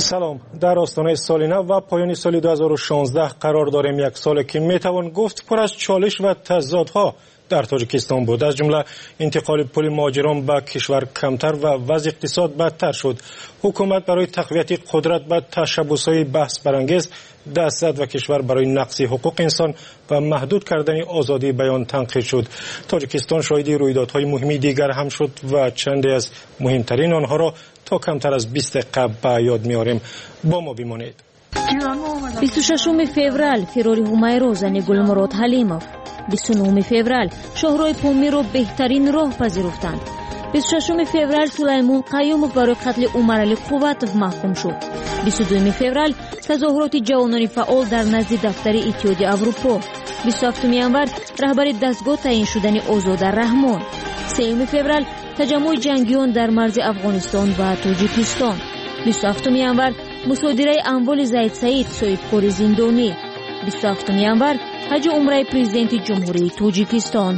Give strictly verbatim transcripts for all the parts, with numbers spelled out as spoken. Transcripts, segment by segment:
سلام. در آستانه سال نو و پایان سال دو هزار و شانزده قرار داریم. یک سال که میتوان گفت پر از چالش و تضادها در تاجیکستان بود. از جمله انتقال پول مهاجران به کشور کمتر و وضع اقتصاد بدتر شد. حکومت برای تقویت قدرت به تشبس‌های بحث برانگیز دست زد و کشور برای نقض حقوق انسان و محدود کردن آزادی بیان تنقید شد. تاجیکستان شاهد رویدادهای مهمی دیگر هم شد و چندی از مهمترین آنها را تا کمتر از بیست دقیقه به یاد میاریم. با ما بمانید. بیست و ششم فوریه فراری هومایرو زن گلمراد حلیموف. بیست و نهم فوریه شاهراه پومی را بهترین راه پذیرفتند. بیست و ششم فوریه سلیمان قیوموف برای قتل عمر علی قوتوف محکوم شد. بیست و دوم فوریه تظاهرات جوانان فعال در نزد دفتر اتحادیه اروپا. بیست و هفتم ژانویه رهبر دستگاه تعیین شدن آزاد رحمان. سوم فوریه تجمع جنگیان در مرز افغانستان و تاجیکستان. بیست و هفتم ژانویه مصادره اموال زید سعید صاحبکار زندانی. بیست و هفتم ژانویه حج عمره پرزیدنت جمهوری تاجیکستان.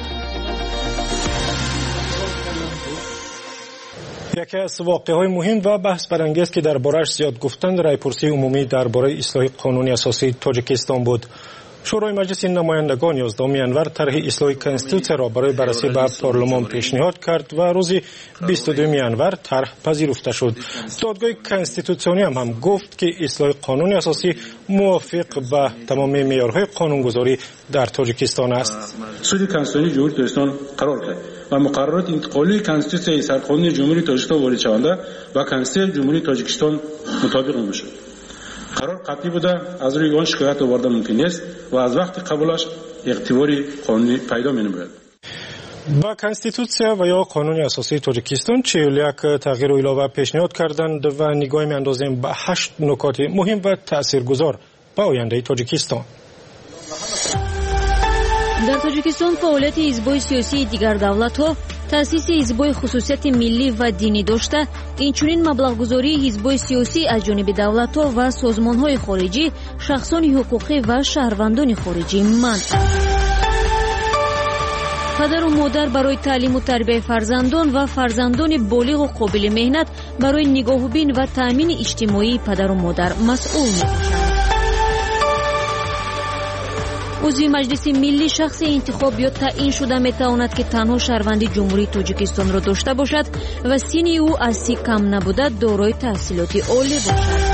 یکی از واقعه‌های مهم و بحث برانگیز که درباره‌اش زیاد گفتند رایپرسی عمومی درباره اصلاح قانون اساسی تاجیکستان بود. شورای مجلس نمایندگان یازدهم ژانویه طرح اصلاح کنستیتوسیون را برای بررسی به پارلمان پیشنهاد کرد و روز بیست و دوم ژانویه طرح پذیرفته شد. دادگاه کنستیتوسیونی هم, هم گفت که اصلاح قانون اساسی موافق به تمام معیارهای قانونگذاری در تاجیکستان است. سود کنستیتوسیونی جمهوری تاجیکستان قرار کرد و مقررات انتقالی کنستیتوسیون سرقانون جمهوری تاجیکستان وارد شونده و کنستیتوسیون جمهوری تاجیکستان مطابق میشد. قرار قطعی بوده از روی آن شکایت آورده ممکن است و از وقت قبولش اعتباری قانونی پیدا می‌نماید. با کنستیتوسیون و یا قانون اساسی تاجیکستان چهل و یک تغییر و علاوه پیشنهاد کردند و نگاه می‌اندازیم به هشت نکات مهم و تاثیرگذار به آینده تاجیکستان. در تاجیکستان فعالیت حزب‌های سیاسی دیگر دولت‌ها تأسیس حزب‌های خصوصیت ملی و دینی داشته، اینچنین مبلغ‌گذاری حزب‌های سیاسی از جانب دولت‌ها و سازمان‌های خارجی، شخصان حقوقی و شهروندان خارجی منع. پدر و مادر برای تعلیم و تربیت فرزندان و فرزندان بالغ و قابل مهنت برای نگاهبین و تأمین اجتماعی پدر و مادر مسئول می‌باشند. عضو مجلس ملی شخص انتخاب یا تعیین شده میتواند که تنها شهروندی جمهوری تاجیکستان را داشته باشد و سن او از سی کم نبوده دارای تحصیلات عالی باشد.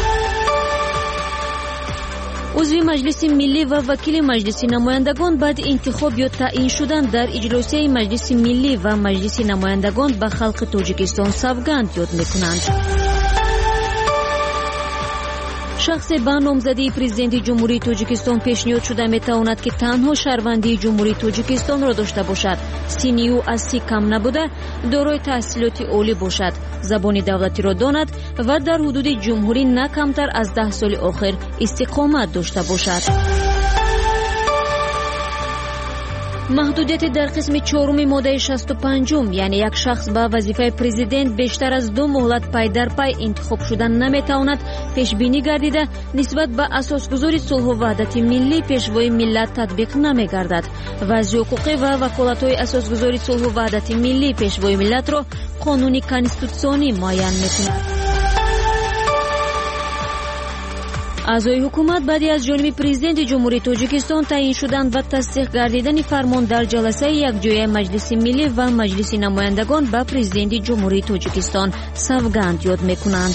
عضو مجلس ملی و وکیل مجلس نمایندگان بعد انتخاب یا تعیین شدن در اجلاسیه مجلس ملی و مجلس نمایندگان به خلق تاجیکستان سوگند یاد میکنند. شخص به نامزدی پرزیدنت جمهوری تاجیکستان پیشنهاد شده میتواند که تنها شهروندی جمهوری تاجیکستان را داشته باشد، سن او از سی کم نبوده، دارای تحصیلات عالی باشد، زبان دولتی را داند و در حدود جمهوری نه کمتر از ده سال آخر استقامت داشته باشد. محدودیت در قسم چهارم ماده شصت و پنج یعنی یک شخص با وظیفه پرزیدنت بیشتر از دو مهلت پی در پی انتخاب شدن نمیتواند پیش بینی گردیده نسبت به اساسگذار صلح و وحدت ملی پیشوای ملت تطبیق نمیگردد. وضع حقوقی و وکالت‌های اساسگذار صلح و وحدت ملی پیشوای ملت را قانون کنستیتوسیونی معین میکند. اعضای حکومت بعدی از جانب پرزیدنت جمهوری تاجیکستان تعیین شدن و تصدیق گردیدن فرمان در جلسه یکجایی مجلس ملی و مجلس نمایندگان به پرزیدنت جمهوری تاجیکستان سوگند یاد میکنند.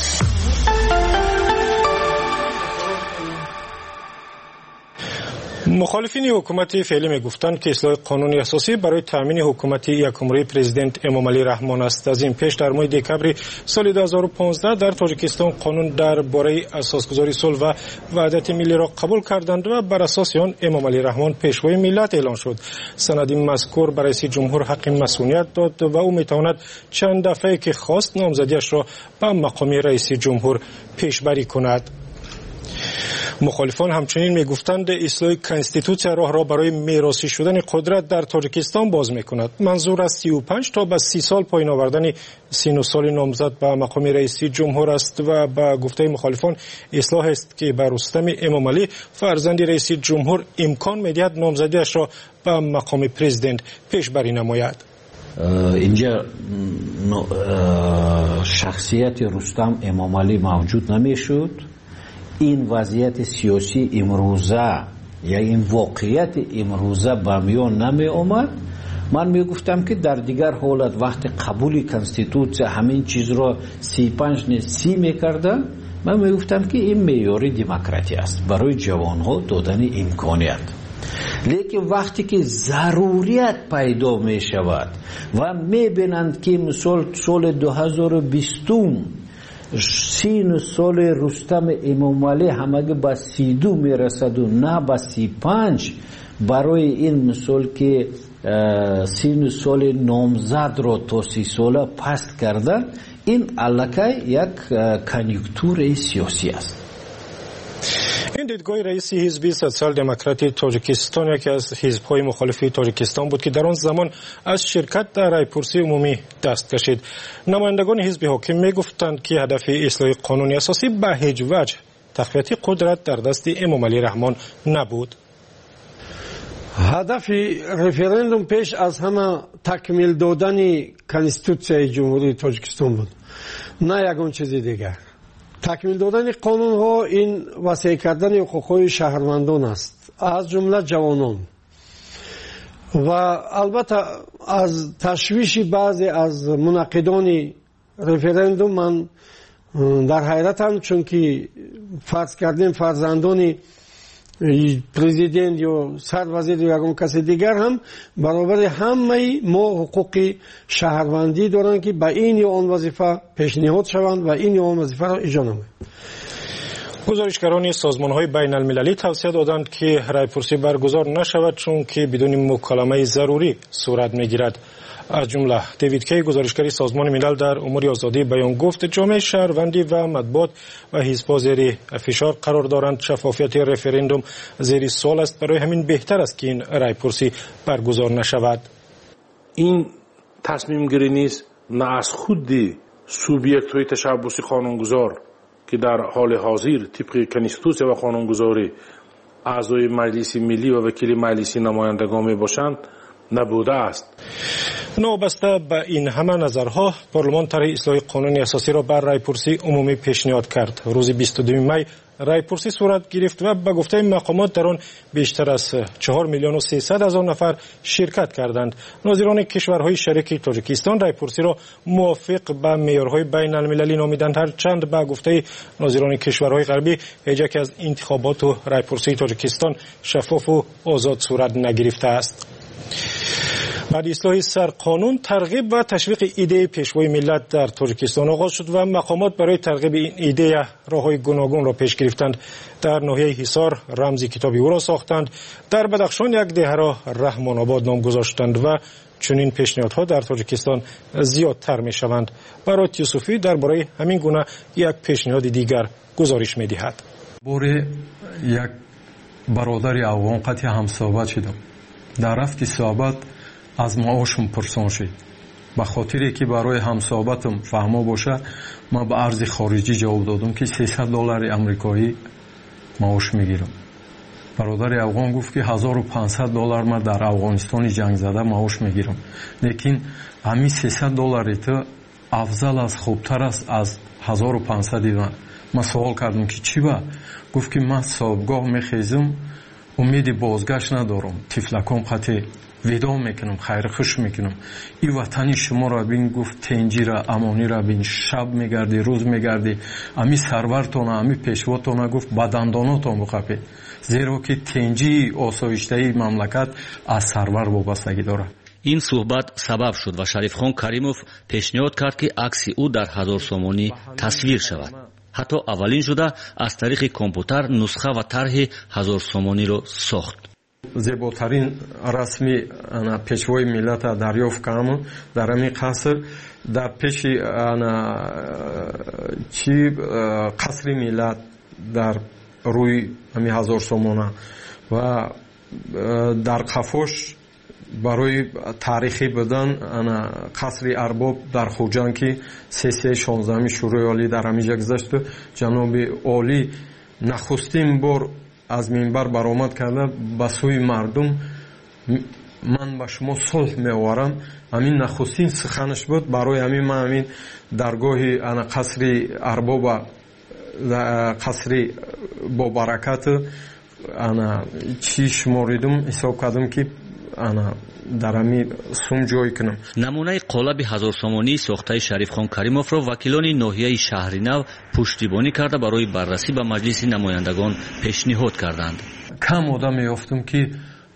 مخالفین حکومت فعلی میگفتند که اصلاح قانون اساسی برای تامین حکومت یک عمره پرزیدنت امام علی رحمان است. از این پیش در ماه دکبر سال دو هزار و پانزده در تاجیکستان قانون درباره اساسگذاری صلح و وحدت ملی را قبول کردند و بر اساس آن امام علی رحمان پیشوای ملت اعلان شد. سند مذکور برای رئیس جمهور حق مسئولیت داد و او میتواند چند دفعه که خواست نامزدیش را به مقام رئیس جمهور پیشبری کند. مخالفان همچنین میگفتند اصلاح کنستیتوسیون راه را برای میراثی شدن قدرت در تاجیکستان باز میکند. منظور از سی و پنج تا به سی سال پایین آوردن سن و سال نامزد به مقام رئیس جمهور است و به گفته مخالفان اصلاح است که بر رستم امام علی فرزند رئیس جمهور امکان میدهد نامزدیش را به مقام پرزیدنت پیشبری نماید. اینجا شخصیت رستم امامعلی موجود نمیشد. این وضعیت سیاسی امروزه یا این واقعیت امروزه به میان نمی آمد. من می گفتم که در دیگر حالت وقتی قبول کنستیتوسیون همین چیز را سی پنج نه سی می کردن، من می گفتم که این معیار دموکراسی است برای جوان ها دادن امکانیت. لیکن وقتی که ضروریت پیدا می شود و می بینند که مثال سال دو هزار و بیست سین سال رستم امامعلی همگه با سی دو می رسد و نه با سی پنج، برای این مثال که سین سال نامزد را تا سی ساله پست کردن، این علاقه یک کنیونکتور سیاسی است. این دیدگاه رئیس حزب سوسیال دموکراتی تاجیکستان یکی از حزب‌های مخالف تاجیکستان بود که در آن زمان از شرکت در رایپرسی عمومی دست کشید. نمایندگان حزب حاکم میگفتند که هدف اصلاح قانون اساسی به هیچ وجه تقویت قدرت در دست امامعلی رحمان نبود. هدف رفراندوم پیش از همه تکمیل دادن کنستیتوسیون جمهوری تاجیکستان بود، نه یگان چیزی دیگر. تکمیل دادن قانون ها این وسیع کردن حقوق های شهروندان است، از جمله جوانان. و البته از تشویش بعضی از منعقدان رفراندوم من در حیرتم، چون که فرض کردیم فرزندان پرزیدنت یا سروزیر یا یگان کسی دیگر هم برابر همه ما حقوق شهروندی دارند که به این یا آن وظیفه پیشنهاد شوند و این یا آن وظیفه را اجرا نمایند. گزارشگران سازمان‌های بین المللی توصیه دادند که رایپرسی برگزار نشود چون که بدون مکالمه ضروری صورت می‌گیرد. از جمله دیوید کی، گزارشگر سازمان ملل در امور آزادی بیان گفت جامعه شهروندی و مطبوعات و حزب‌ها زیر فشار قرار دارند. شفافیت رفراندوم زیر سوال است، برای همین بهتر است که این رایپرسی برگزار نشود. این تصمیم گیری نیست نه از خود سوبیکت های تشبثی قانونگذار که در حال حاضر طبق کنستیتوسیون و قانونگذاری اعضای مجلس ملی و وکیل مجلس نمایندگان می باشند نبوده است. نوبسته به این همه نظرها، پارلمان طرح اصلاح قانون اساسی را بر رایپرسی عمومی پیشنهاد کرد. روز بیست و دو می رایپرسی صورت گرفت و به گفته مقامات در آن بیشتر از چهار میلیون و سیصد هزار نفر شرکت کردند. ناظران کشورهای شریک تاجیکستان رایپرسی را موافق به معیارهای بین المللی نامیدند، هرچند به گفته ناظران کشورهای غربی هیچ یک از انتخابات و رایپرسی تاجیکستان شفاف و آزاد صورت نگرفته است. بعد اصلاح سرقانون، ترغیب و تشویق ایده پیشوای ملت در تاجیکستان آغاز شد و مقامات برای ترغیب این ایده راههای گوناگون را پیش گرفتند. در ناحیه حصار رمز کتابی او را ساختند، در بدخشان یک دهه را رحمان آباد نام گذاشتند و چنین پیشنهادها در تاجیکستان زیادتر می شوند. برات یوسفی درباره همین گونه یک پیشنهاد دیگر گزارش می دهد. بوره یک برادر افغان قطع همصحبت شدم. در رفت صحبت از معاشم پرسان شد. به خاطری که برای همصحبتم فهما باشه ما به ارز خارجی جواب دادم که سیصد دلار آمریکایی معاش میگیرم. برادر افغان گفت که هزار و پانصد دلار ما در افغانستان جنگ زده معاش میگیرم. لیکن همین سیصد دلار تو افضل است، خوبتر است از هزار و پانصد. من سوال کردم که چی با؟ گفت که من صاحبگاه میخیزم، امید بازگشت ندارم، تفلکم قطع ودا میکنم، خیر خوش میکنم. این وطنی شما را بین، گفت تنجی را امانی را بین، شب میگردی روز میگردی، امی سرورتون امی پیشواتون گفت بدنداناتون بخپید، زیرا که تنجی آسایشتهی مملکت از سرور وابستگی داره. این صحبت سبب شد و شریفخان کریموف پیشنهاد کرد که عکس او در هزار سومانی تصویر شود. حتی اولین شده از طریق کامپیوتر نسخه و طرح هزار سومانی را ساخت. زیباترین رسمی پیشوای ملت دریافت کردم در همین قصر، در پیش چی قصر ملت در روی همین هزار سومانه و در قفاش برای تاریخی بدن قصر ارباب در خوجان که سه سه شانزدهم شورای عالی در همینجا گذشت. جناب عالی نخستین بار از منبر برآمد کرده به سوی مردم من با شما صلح می‌آورم. همین نخستین سخنش بود. برای همین من همین درگاه انا قصر ارباب قصر با برکت انا چی شماریدم حساب کردم که انا در همین سوم جای کنم. نمونه قالب هزار سامانی ساخته شریف خان کریموف را وکیلان ناحیه شهرینو پشتیبانی کرده برای بررسی به مجلس نمایندگان پیشنهاد کردند. کم آدم یافتم که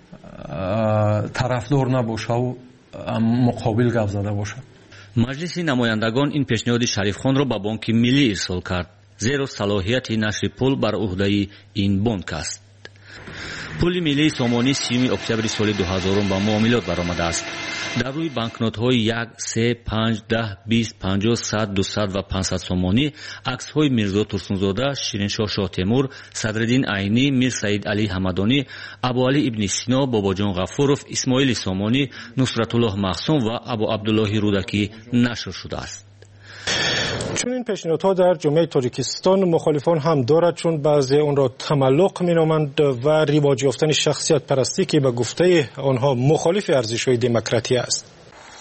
طرفدار نباشه و مقابل گپ زده باشه. مجلس نمایندگان این پیشنهاد شریف خان را به بانک ملی ارسال کرد، زیرا صلاحیت نشر پول بر عهده این بانک است. پول ملی سامانی سیوم اکتبر سال دو هزار به معاملات برآمده است. در روی بانکنوت های یک، سه، پنج، ده، بیست، پنجاه، صد، دویست و پانصد سامانی عکس های میرزا ترسونزاده، شیرینشاه شاه تیمور، صدرالدین عینی، میر سعید علی حمدانی، ابو علی ابن سینا، باباجان غفورов، اسماعیل سامانی، نصرت الله مخصوم و ابو عبدالله رودکی نشر شده است. چون این پیشنهادها در جامعه تاجیکستان مخالفان هم دارد، چون بعضی اون را تملق مینامند و رواج یافتن شخصیت پرستی که به گفته آنها مخالف ارزش‌های دموکراتی است.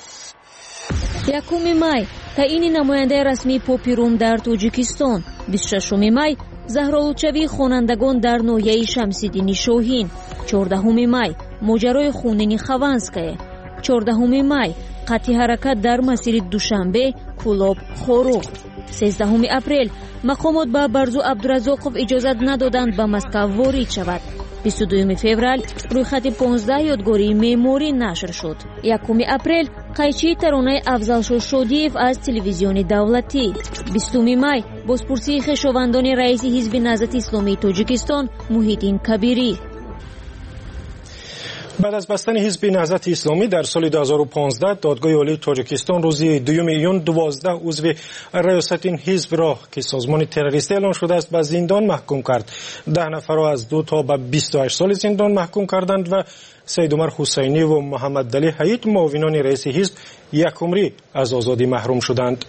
یکم می تعیین نماینده رسمی پوپیروم در تاجیکستان. بیست و ششم می زهرالودچوی خوانندگان در ناحیه شمس‌الدین شاهین. چهاردهم می ماجرای خونین خوانسکای. چهاردهم می قطع حرکت در مسیر دوشنبه کلاب خوروغ. سیزدهم اپریل مقامات به برزو عبدالرزاقов اجازت ندادند به مسکو وارد شود. بیست و دوم فوریه رویخط پانزده یادگاری معماری نشر شد. یکم اپریل قیچی ترانه افضل شادیев از تلویزیون دولتی. بیستم می بازپرسی خویشاوندان رئیس حزب نهضت اسلامی تاجیکستان محیدین کبیری. بعد از بستن حزب نهضت اسلامی در سال دو هزار و پانزده دادگاه عالی تاجیکستان روز دوم ایون دوازده عضو ریاست این حزب را که سازمان تروریستی اعلان شده است به زندان محکوم کرد. ده نفر را از دو تا به بیست و هشت سال زندان محکوم کردند و سید عمر حسینی و محمد علی حید معاونان رئیس حزب یک عمری از آزادی محروم شدند.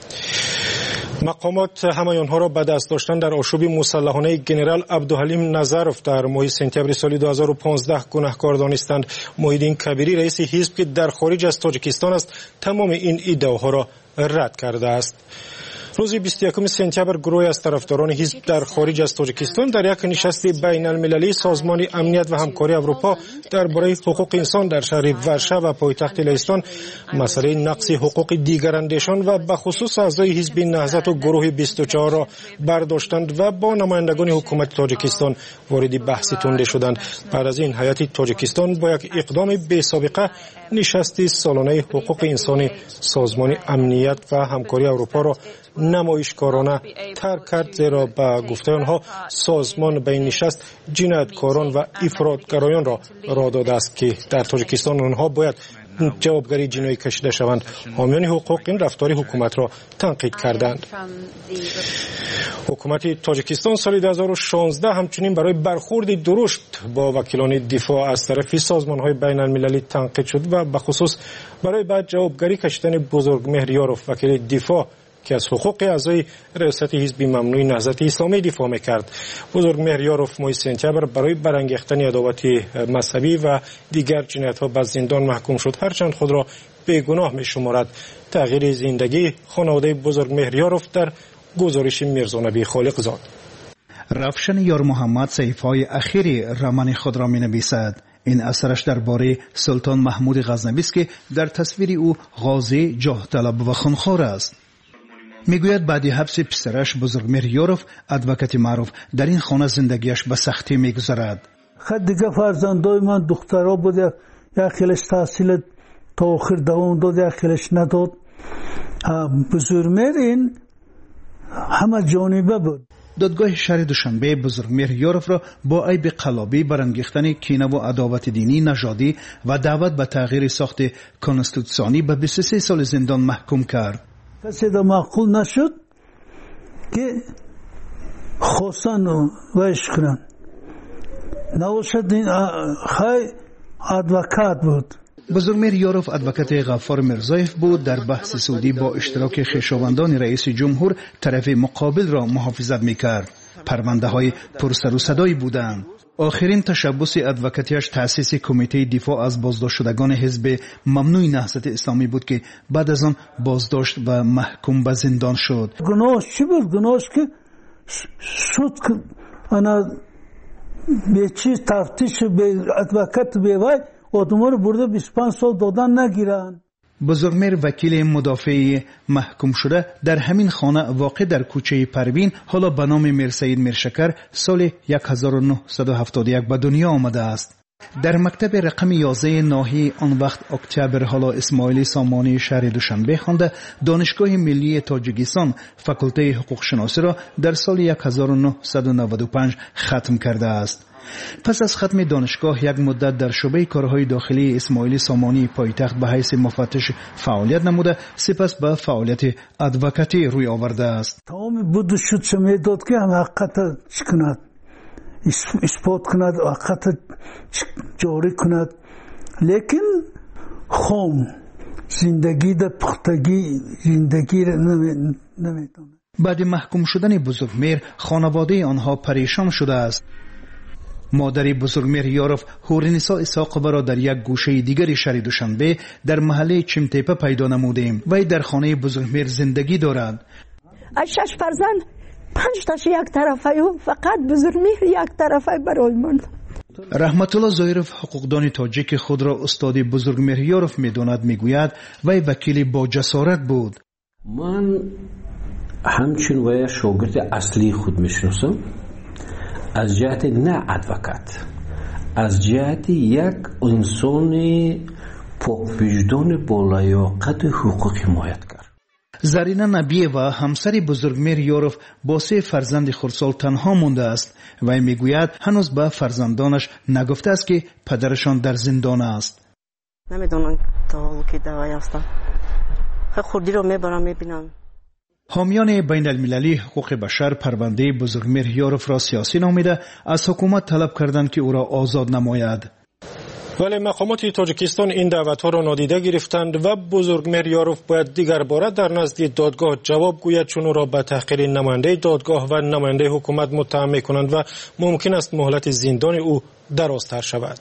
مقامات همه آنها را به دست داشتن در آشوب مسلحانه ژنرال عبدالحلیم نظروف در ماه سپتامبر سال دو هزار و پانزده گناهکار دانستند. محیدین کبیری رئیس حزب که در خارج از تاجیکستان است تمام این ادعاها را رد کرده است. روز بیست و یکم سپتامبر گروهی از طرفداران حزب در خارج از تاجیکستان در یک نشست بین المللی سازمان امنیت و همکاری اروپا درباره حقوق انسان در شهر ورشه و پایتخت لهستان مسئله نقض حقوق دیگر اندیشان و به خصوص اعضای حزب نهضت و گروه بیست و چهار را برداشتند و با نمایندگان حکومت تاجیکستان وارد بحث تنده شدند. بعد از این هیئت تاجیکستان با یک اقدام بی سابقه نشست سالانه حقوق انسان سازمان امنیت و همکاری اروپا را نمایشکارانه ترک کرد، زیرا به گفته آنها سازمان به این نشست جنایتکاران و افراطگرایان را راه داده است که در تاجیکستان آنها باید جوابگری جنایی کشیده شوند. حامیان حقوق این رفتار حکومت را تنقید کردند. حکومت تاجیکستان سال دو هزار و شانزده همچنین برای برخورد درشت با وکیلان دفاع از طرف سازمان‌های بین المللی تنقید شد و به خصوص برای بعد جوابگری کشیدن بزرگمهر یاروف وکیل دفاع که از حقوق اعضای ریاست حزب ممنوع نهضت اسلامی دفاع می‌کرد. بزرگمهر یاروف ماه سپتامبر برای برانگیختن عداوت مذهبی و دیگر جنایت‌ها به زندان محکوم شد، هرچند خود را بیگناه می‌شمارد. تغییر زندگی خانواده بزرگمهر یاروف در گزارش میرزا نبی خالق زاد. رفشن یار محمد صحیفه‌های اخیر رمان خود را می‌نویسد. این اثرش درباره سلطان محمود غزنوی است که در تصویر او غازی، جاه طلب و خونخوار است. میگوید بعد حبس پسرش بزرگمهر یاروف ادوکات معروف در این خانه زندگیش به سختی میگذرد. خود دیگه فرزندای من دخترها بود، یکیش تحصیل تا آخر دوام داد، یکیش نداد. بزرگمهر این همه جانبه بود. دادگاه شهر دوشنبه بزرگمهر یاروف را با عیب قلابی برانگیختن کینه و عداوت دینی نژادی و دعوت به تغییر ساخت کنستیتوسیونی به بیست و سه سال زندان محکوم کرد. کسی دا معقول نشد که خواستن و عشق کنن. نباشد این خیلی ادوکات بود. بزرگمیر یاروف ادوکات غفار مرزایف بود در بحث سعودی با اشتراک خویشاوندان رئیس جمهور طرف مقابل را محافظت میکرد. پرونده های پرسر و صدایی بودند. آخرین تشبث ادوکاتیش تأسیس کمیته دفاع از بازداشت شدگان حزب ممنوع نهضت اسلامی بود که بعد از آن بازداشت و محکوم به زندان شد. گناهش چی بود؟ گناهش که شد که انا به چیز تفتیش به ادوکات بیوای آدم رو برده بیست و پنج سال دادن نگیرن. بزرگمیر وکیل مدافع محکوم شده در همین خانه واقع در کوچه پروین حالا به نام میرسید میرشکر سال هزار و نهصد و هفتاد و یک به دنیا آمده است. در مکتب رقم یازده ناحیه آن وقت اکتبر حالا اسماعیلی سامانی شهر دوشنبه خوانده دانشگاه ملی تاجیکستان فاکولته حقوق شناسی را در سال هزار و نهصد و نود و پنج ختم کرده است. پس از ختم دانشگاه یک مدت در شعبه کارهای داخلی اسماعیلی سامانی پایتخت به حیث مفتش فعالیت نموده، سپس به فعالیت ادوکاتی روی آورده است. تمام بود شد شما داد که هم حقیقت چی کند، اثبات کند، حقیقت جاری کند، لیکن خام زندگی در پختگی زندگی را نمیتونه. بعد محکوم شدن بزرگمیر خانواده آنها پریشان شده است. مادر بزرگمیر یاروف هورنیسا اسحاقова را در یک گوشه دیگری شهر دوشنبه در محله چمتیپه پیدا نمودیم. وی در خانه بزرگمیر زندگی دارد. از شش فرزند پنج تاش یک طرفه و فقط بزرگمیر یک طرفه برای من. رحمت الله زایروف حقوقدان تاجیک خود را استاد بزرگمیر یاروف می‌داند. میگوید وی وکیل با جسارت بود. من همچون وی شاگرد اصلی خود میشناسم، از جهت نه ادوکات، از جهت یک انسان پاکوجدان با لیاقت حقوق حمایتگر. زرینا نبیه و همسر بزرگمیر یاروف با سه فرزند خردسال تنها مانده است. وی میگوید هنوز به فرزندانش نگفته است که پدرشان در زندان است. نمیدونم تا حالا که دوای هستم. خودی رو میبرم میبینم. حامیان بین المللی حقوق بشر پرونده بزرگمیر یاروف را سیاسی نامیده از حکومت طلب کردند که او را آزاد نماید. ولی مقامات تاجیکستان این دعوتها را نادیده گرفتند و بزرگمیر یاروف باید دیگر باره در نزد دادگاه جواب گوید، چون او را به تحقیر نماینده دادگاه و نماینده حکومت متهم می‌کنند و ممکن است مهلت زندان او درازتر شود.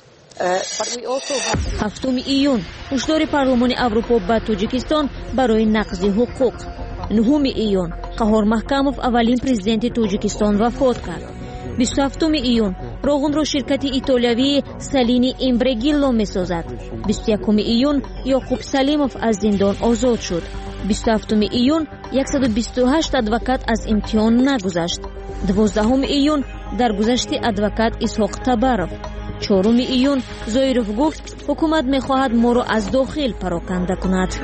هفتم ایون هشدار پارلمان اروپا به تاجیکستان برای نقض حقوق. نهم ایون قهار محکموف اولین پرزیدنت تاجیکستان وفات کرد. بیست و هفتم ایون روغن را شرکت ایتالیایی سالینی ایمبرگیلو می‌سازد. بیست و یکم ایون یعقوب سلیموف از زندان آزاد شد. بیست و هفتم ایون صد و بیست و هشت ادوکات از امتحان نگذشت. دوازدهم ایون درگذشت ادوکات اسحاق تبارов. چهارم ایون زایروف گفت حکومت می‌خواهد ما را از داخل پراکنده کند.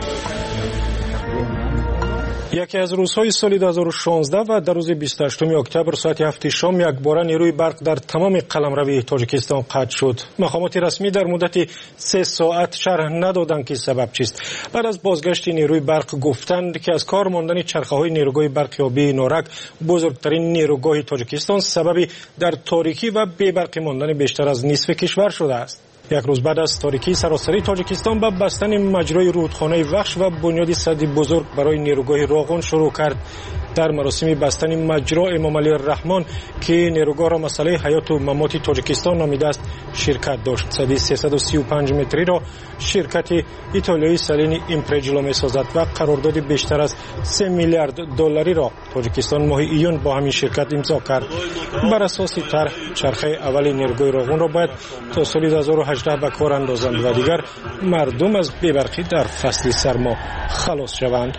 یکی از روزهای سال دو هزار و شانزده و در روز بیست و هشتم اکتبر ساعت هفت شام یک باره نیروی برق در تمام قلمروی تاجیکستان قطع شد. مقامات رسمی در مدت سه ساعت شرح ندادند که سبب چیست. بعد از بازگشت نیروی برق گفتند که از کار ماندن چرخه‌های نیروگاه برقیابی نورک، بزرگترین نیروگاه تاجیکستان، سببی در تاریکی و بی‌برقی ماندن بیشتر از نصف کشور شده است. یک روز بعد از تاریکی سراسری تاجیکستان به بستن مجرای رودخانه وخش و بنیاد سد بزرگ برای نیروگاه راغون شروع کرد. در مراسم بستن مجرا امام علی رحمان که نیروگاه را مسئله حیات و ممات تاجیکستان نامیده است شرکت داشت. سد سیصد و سی و پنج متری را شرکت ایتالیایی سالینی ایمپرگیلو می‌سازد و قرارداد بیشتر از سه میلیارد دلاری را تاجیکستان ماه ایون با همین شرکت امضا کرد. بر اساس طرح چرخه اول نیروگاه راغون را باید تا سال دو هزار و هجده به کار اندازند و دیگر مردم از بی‌برقی در فصل سرما خلاص شوند.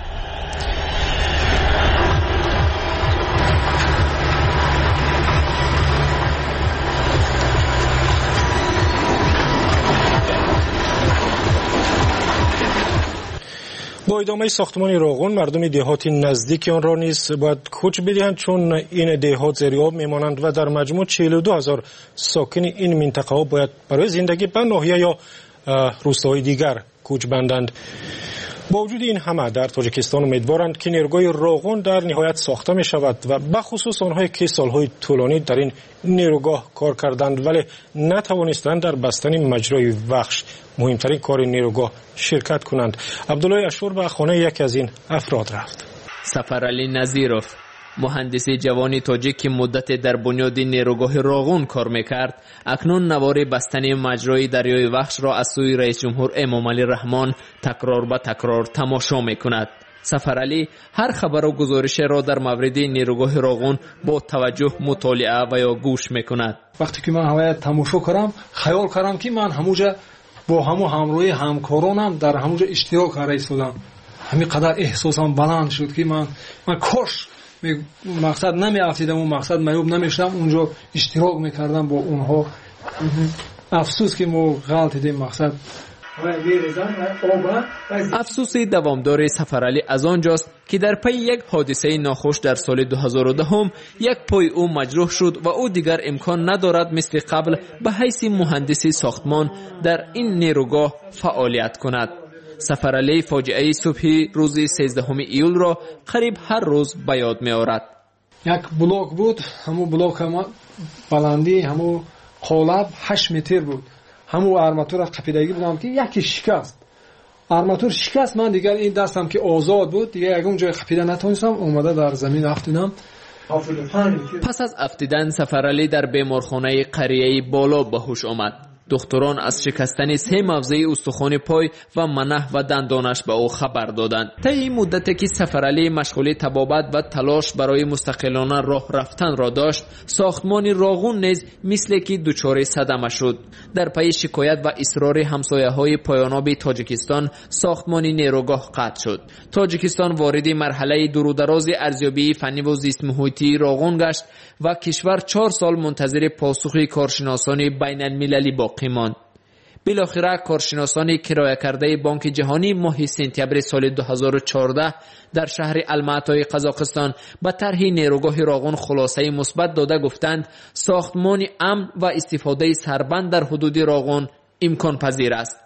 با ادامه ساختمان راغون مردم دهات نزدیک آن را نیز باید کوچ بدهند، چون این دهات زیر آب میمانند و در مجموع چهل و دو هزار ساکن این منطقه ها باید برای زندگی به ناحیه یا روستاهای دیگر کوچ بندند. با وجود این همه در تاجیکستان امیدوارند که نیروگاه راغون در نهایت ساخته می شود و بخصوص آنهایی که سالهای طولانی در این نیروگاه کار کردند ولی نتوانستند در بستن مجرای وخش مهمترین کار نیروگاه شرکت کنند. عبدالله اشور به خانه یکی از این افراد رفت. سفرعلی نظیروف، مهندس جوانی تاجیک که مدت در بنیاد نیروگاه راغون کار میکرد، اکنون نوار بستن مجرای دریای وخش را از سوی رئیس جمهور امامعلی رحمان تکرار به تکرار تماشا میکند. سفرعلی هر خبر و گزارش را در مورد نیروگاه راغون با توجه مطالعه و یا گوش میکند. وقتی که من هوای تماشا کردم خیال کردم که من همونجا با همو همراهی همکارانم در همونجا اشتراک کرده شدم. همین قدر احساسم بلند شد که من من کاش مقصد نمی افتیدم اون مقصد میوب نمیشدم اونجا اشتراک میکردم با اونها. افسوس که ما غلط دیدیم مقصد. افسوس دوامدار سفرعلی از آنجاست که در پی یک حادثه ناخوش در سال دو هزار و ده یک پای او مجروح شد و او دیگر امکان ندارد مثل قبل به حیث مهندسی ساختمان در این نیروگاه فعالیت کند. سفرعلی فاجعه صبحی روز سیزدهم ایول را قریب هر روز به یاد می آورد. یک بلاک بود، همو بلاک هم بلندی همو قالب هشت متر بود. همو ارماتور قپیدگی بودم که یکی شکست. ارماتور شکست، من دیگر این دستم که آزاد بود دیگر اگه اونجا قپیده نتونستم اومده در زمین افتیدم. پس از افتیدن سفرعلی در بیمارخانه قریه بالا به هوش آمد. دکتران از شکستن سه موضع استخوان پای و منه و دندانش به او خبر دادند. طی این مدت که سفرعلی مشغول طبابت و تلاش برای مستقلانه راه رفتن را داشت، ساختمان راغون نیز مثل که دچار صدمه شد. در پی شکایت و اصرار همسایه‌های پایاناب تاجیکستان، ساختمان نیروگاه قطع شد. تاجیکستان وارد مرحله دور و دراز ارزیابی فنی و زیست محیطی راغون گشت و کشور چهار سال منتظر پاسخ کارشناسان بین المللی باقی ماند. بالاخره کارشناسان کرایه کرده بانک جهانی ماه سپتامبر سال دو هزار و چهارده در شهر الماتای قزاقستان به طرح نیروگاه راغون خلاصه مثبت داده گفتند ساختمان امن و استفاده سربند در حدود راغون امکان پذیر است.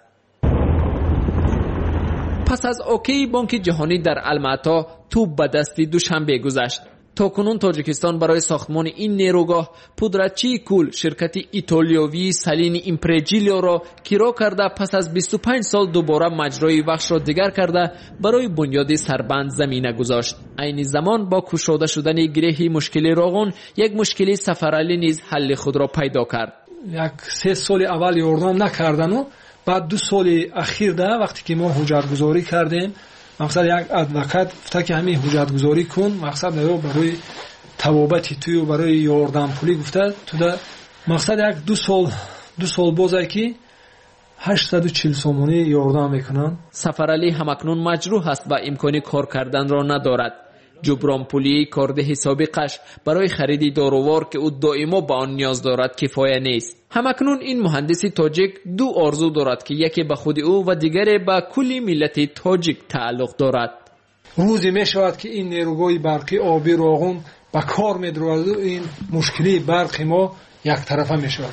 پس از اوکی بانک جهانی در الماتا توپ به دست دوشنبه گذشت. تاکنون تاجیکستان برای ساختمان این نیروگاه پودرچی کول شرکت ایتالیایی سالین ایمپرجیلیو را کرا کرده پس از بیست و پنج سال دوباره مجرای وخش را دیگر کرده برای بنیاد سربند زمینه گذاشت. عین زمان با گشوده شدن گره مشکل راغون یک مشکلی سفرعلی نیز حل خود را پیدا کرد. یک سه سال اول یاردم نکردن و بعد دو سال اخیر ده وقتی که ما حجت گذاری کردیم مقصد یک ادوکات گفته که همین حجت گذاری کن، مقصد برای توابتی توی و برای یاردم پولی گفته تو ده مقصد یک دو سال دو سال بازه که هشتصد و چهل سومانی یاردم میکنن. سفرعلی همکنون مجروح است و امکانی کار کردن را ندارد. جبران پولی کارد حسابی قش برای خرید دارووار که او دائما به آن نیاز دارد کفایه نیست. همکنون این مهندس تاجیک دو آرزو دارد که یکی به خود او و دیگری به کلی ملت تاجیک تعلق دارد. روزی می شود که این نیروگاه برقی آبی راغون به کار می درآید و این مشکلی برق ما یک طرفه می شود.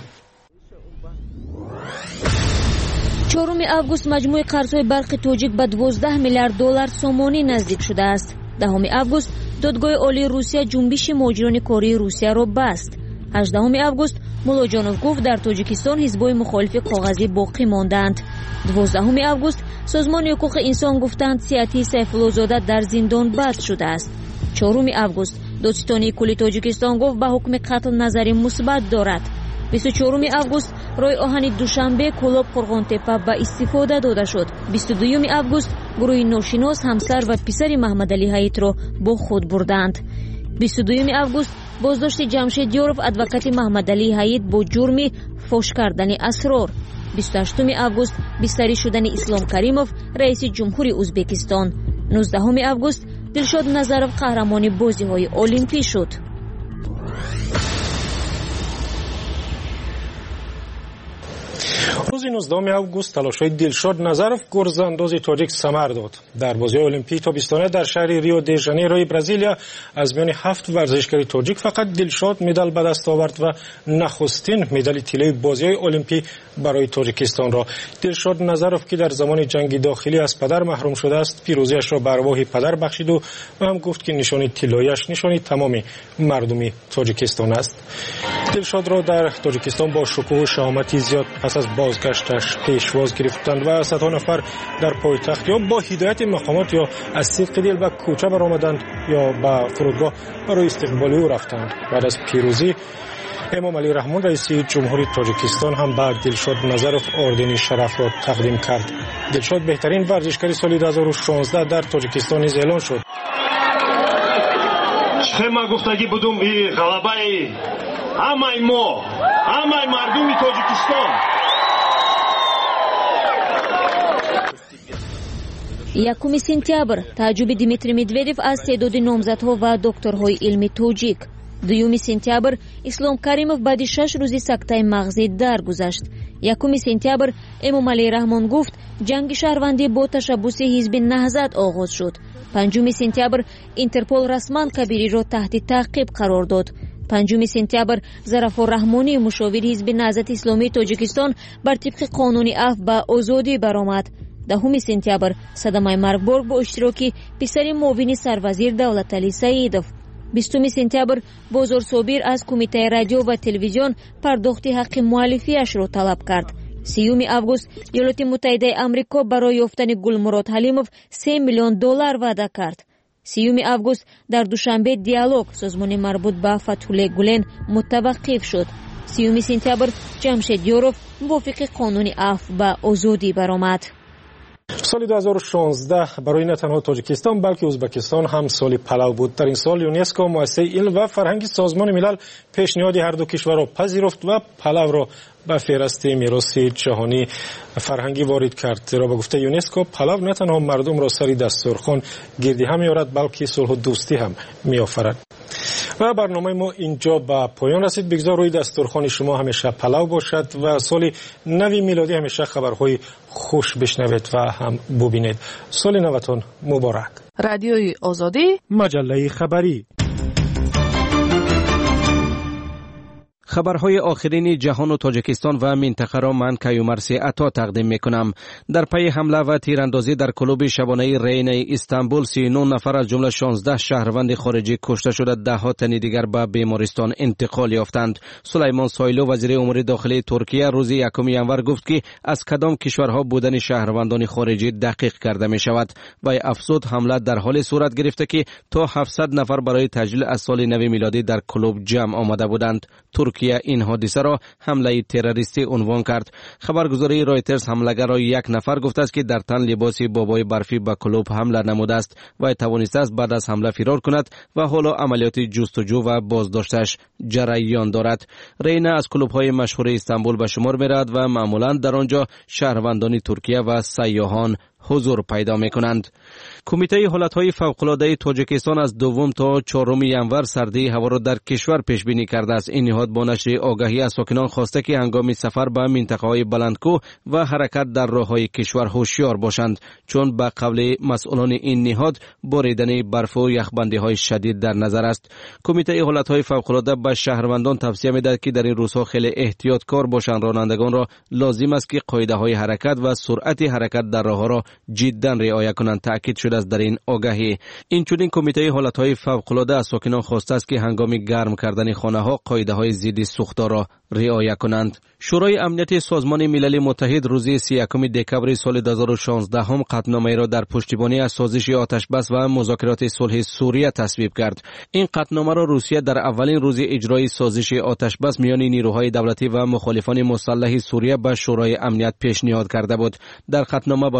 چهارم آگوست مجموع قرض‌های برق تاجیک به دوازده میلیارد دلار سومانی نزدیک شده است. دهم آگوست دادگاه عالی روسیه جنبش مهاجران کاری روسیه را بست. هجدهم آگوست مولاجانوف گفت در تاجیکستان حزب‌های مخالف کاغذی باقی ماندند. دوازدهم آگوست سازمان حقوق انسان گفتند سیاتی سیفالله زاده در زندان بست شده است. چهارم آگوست دادستانی کلی تاجیکستان گفت به حکم قتل نظری مثبت دارد. بیست و چهارم آگوست رای آهن دوشنبه کلاب قرغانتپه به استفاده داده شد. بیست و دوم آگوست گروه ناشناس همسر و پسر محمد علی حیات را با خود بردند. بیست و دوم آگوست بازداشت جمشید یاروف ادوکات محمد علی حیات با جرم فاش کردن اسرار. بیست و هشتم آگوست بستری شدن اسلام کریموف رئیس جمهوری ازبکستان. نوزدهم آگوست دلشاد نظرов قهرمان بازی‌های المپیک شد. روز نوزدهم آگوست تلاش‌های دلشاد نظرف گرزانداز تاجیک ثمر داد. در بازی المپیک تابستانه در شهر ریو دی ژانیروی برزیلیا از میان هفت ورزشکار تاجیک فقط دلشاد مدال به دست آورد و نخستین مدال طلای بازی‌های المپیک برای تاجیکستان را. دلشاد نظرف که در زمان جنگ داخلی از پدر محروم شده است، پیروزیش را به ارواح پدر بخشید و هم گفت که نشانی طلایش نشانی تمام مردمی تاجیکستان است. دلشاد را در تاجیکستان با شکوه و شهامتی زیاد پس از بازگشتش پیشواز گرفتند و صدها نفر در پایتخت یا با هدایت مقامات یا از صدق دل به کوچه برآمدند یا به فرودگاه برای استقبال او رفتند. بعد از پیروزی امام علی رحمان رئیس جمهوری تاجیکستان هم به دلشاد نظرف اردن شرف را تقدیم کرد. دلشاد بهترین ورزشکار سال دو هزار و شانزده در تاجیکستان نیز اعلان شد. چه ما گفتگی بودم این غلبه همه ما همه مردم تاجیکستان. یکم سپتامبر تعجب دیمیتری مدویدف از تعداد نامزدها و دکترهای علمی تاجیک. دوم سپتامبر اسلام کریمов بعد شش روزی سکته مغزی درگذشت. یکم سپتامبر امام علی رحمان گفت جنگ شهروندی با تشبث حزب نهضت آغاز شد. پنجم سپتامبر اینترپل رسما کبیری را تحت تعقیب قرار داد. پنجم سپتامبر ظفر رحمانی مشاور حزب نهضت اسلامی تاجیکستان بر طبق قانون عفو به آزادی برآمد. دهم سپتامبر صدمه مرگبار با اشتراک پسر معاون سروزیر دولتعلی سعیدov. بیستم سپتامبر بازار صابر از کمیته رادیو و تلویزیون پرداخت حق مؤلفیش را طلب کرد. سیوم آگوست ایالات متحده آمریکا برای یافتن گلمراد حلیمov سه میلیون دلار وعده کرد. سیوم آگوست در دوشنبه دیالوگ سازمان مربوط به فتح‌الله گلن متوقف شد. سیوم سپتامبر جمشید یوروف موافق قانون عفو به آزادی برآمد. سال دو هزار و شانزده برای نه تنها تاجیکستان بلکه ازبکستان هم سال پلو بود. در این سال یونسکو مؤسسه علم و فرهنگ سازمان ملل پیشنهاد هر دو کشور را پذیرفت و پلو را به فهرست میراث جهانی فرهنگی وارد کرد. زیرا به گفته یونسکو پلو نه تنها مردم را سر دسترخوان گردی هم می‌آورد بلکه صلح و دوستی هم می‌آفرد. و برنامه ما اینجا به پایان رسید. بگذار روی دسترخوان شما همیشه پلو باشد و سال نو میلادی همیشه خبرهای خوش بشنوید و هم ببینید. سال نوتون مبارک. رادیوی آزادی، مجله خبری. خبرهای آخرین جهان و تاجیکستان و منطقه را من کیومرثی عطا تقدیم میکنم. در پی حمله و تیراندازی در کلوب شبانه رین استانبول سی و نه نفر از جمله شانزده شهروند خارجی کشته شده، ده ها تن دیگر به بیمارستان انتقال یافتند. سلیمان سایلو وزیر امور داخلی ترکیه روز یکم ژانویه گفت که از کدام کشورها بودن شهروندان خارجی دقیق کرده می شود و افزود حمله در حال صورت گرفته که تا هفتصد نفر برای تجلیل از سال نو میلادی در کلوب جمع آمده بودند. ترکیه این حادثه را حمله تروریستی عنوان کرد. خبرگزاری رایترز حملگر را یک نفر گفته است که در تن لباسی بابای برفی به کلوب حمله نموده است و توانسته است بعد از حمله فرار کند و حالا عملیات جستجو و بازداشتش جریان دارد. رینا از کلوب‌های مشهور استانبول به شمار می‌رود و معمولاً در آنجا شهروندان ترکیه و سیاحان حضور پیدا می‌کنند. کمیته حالت‌های فوق‌العاده تاجیکستان از دوم تا چهارم ژانویه سردی هوا را در کشور پیش بینی کرده است. این نهاد با نشر آگاهی از ساکنان خواسته که هنگام سفر به منطقه‌های بلندکوه و حرکت در راه‌های کشور هوشیار باشند، چون به قول مسئولان این نهاد باریدن برف و یخبندی‌های شدید در نظر است. کمیته حالت‌های فوق‌العاده به شهروندان توصیه می‌دهد که در این روزها خیلی احتیاطکار باشند. رانندگان را لازم است که قاعده‌های حرکت و سرعت حرکت در راه‌ها را جداً رعایت کنند. تأکید شده است در این آگاهی. اینچنین کمیته حالت‌های فوق‌العاده از ساکنان خواسته است که هنگام گرم کردن خانه‌ها قاعده‌های ضد سوختار را رعایت کنند. شورای امنیت سازمان ملل متحد روز سی و یکم دکمبر سال دو هزار و شانزده هم قطعنامه را در پشتیبانی از سازش آتشبس و مذاکرات صلح سوریه تصویب کرد. این قطعنامه را روسیه در اولین روز اجرای سازش آتشبس میان نیروهای دولتی و مخالفان مسلح سوریه به شورای امنیت پیشنهاد کرده بود. در قطعنامه برای تشکیل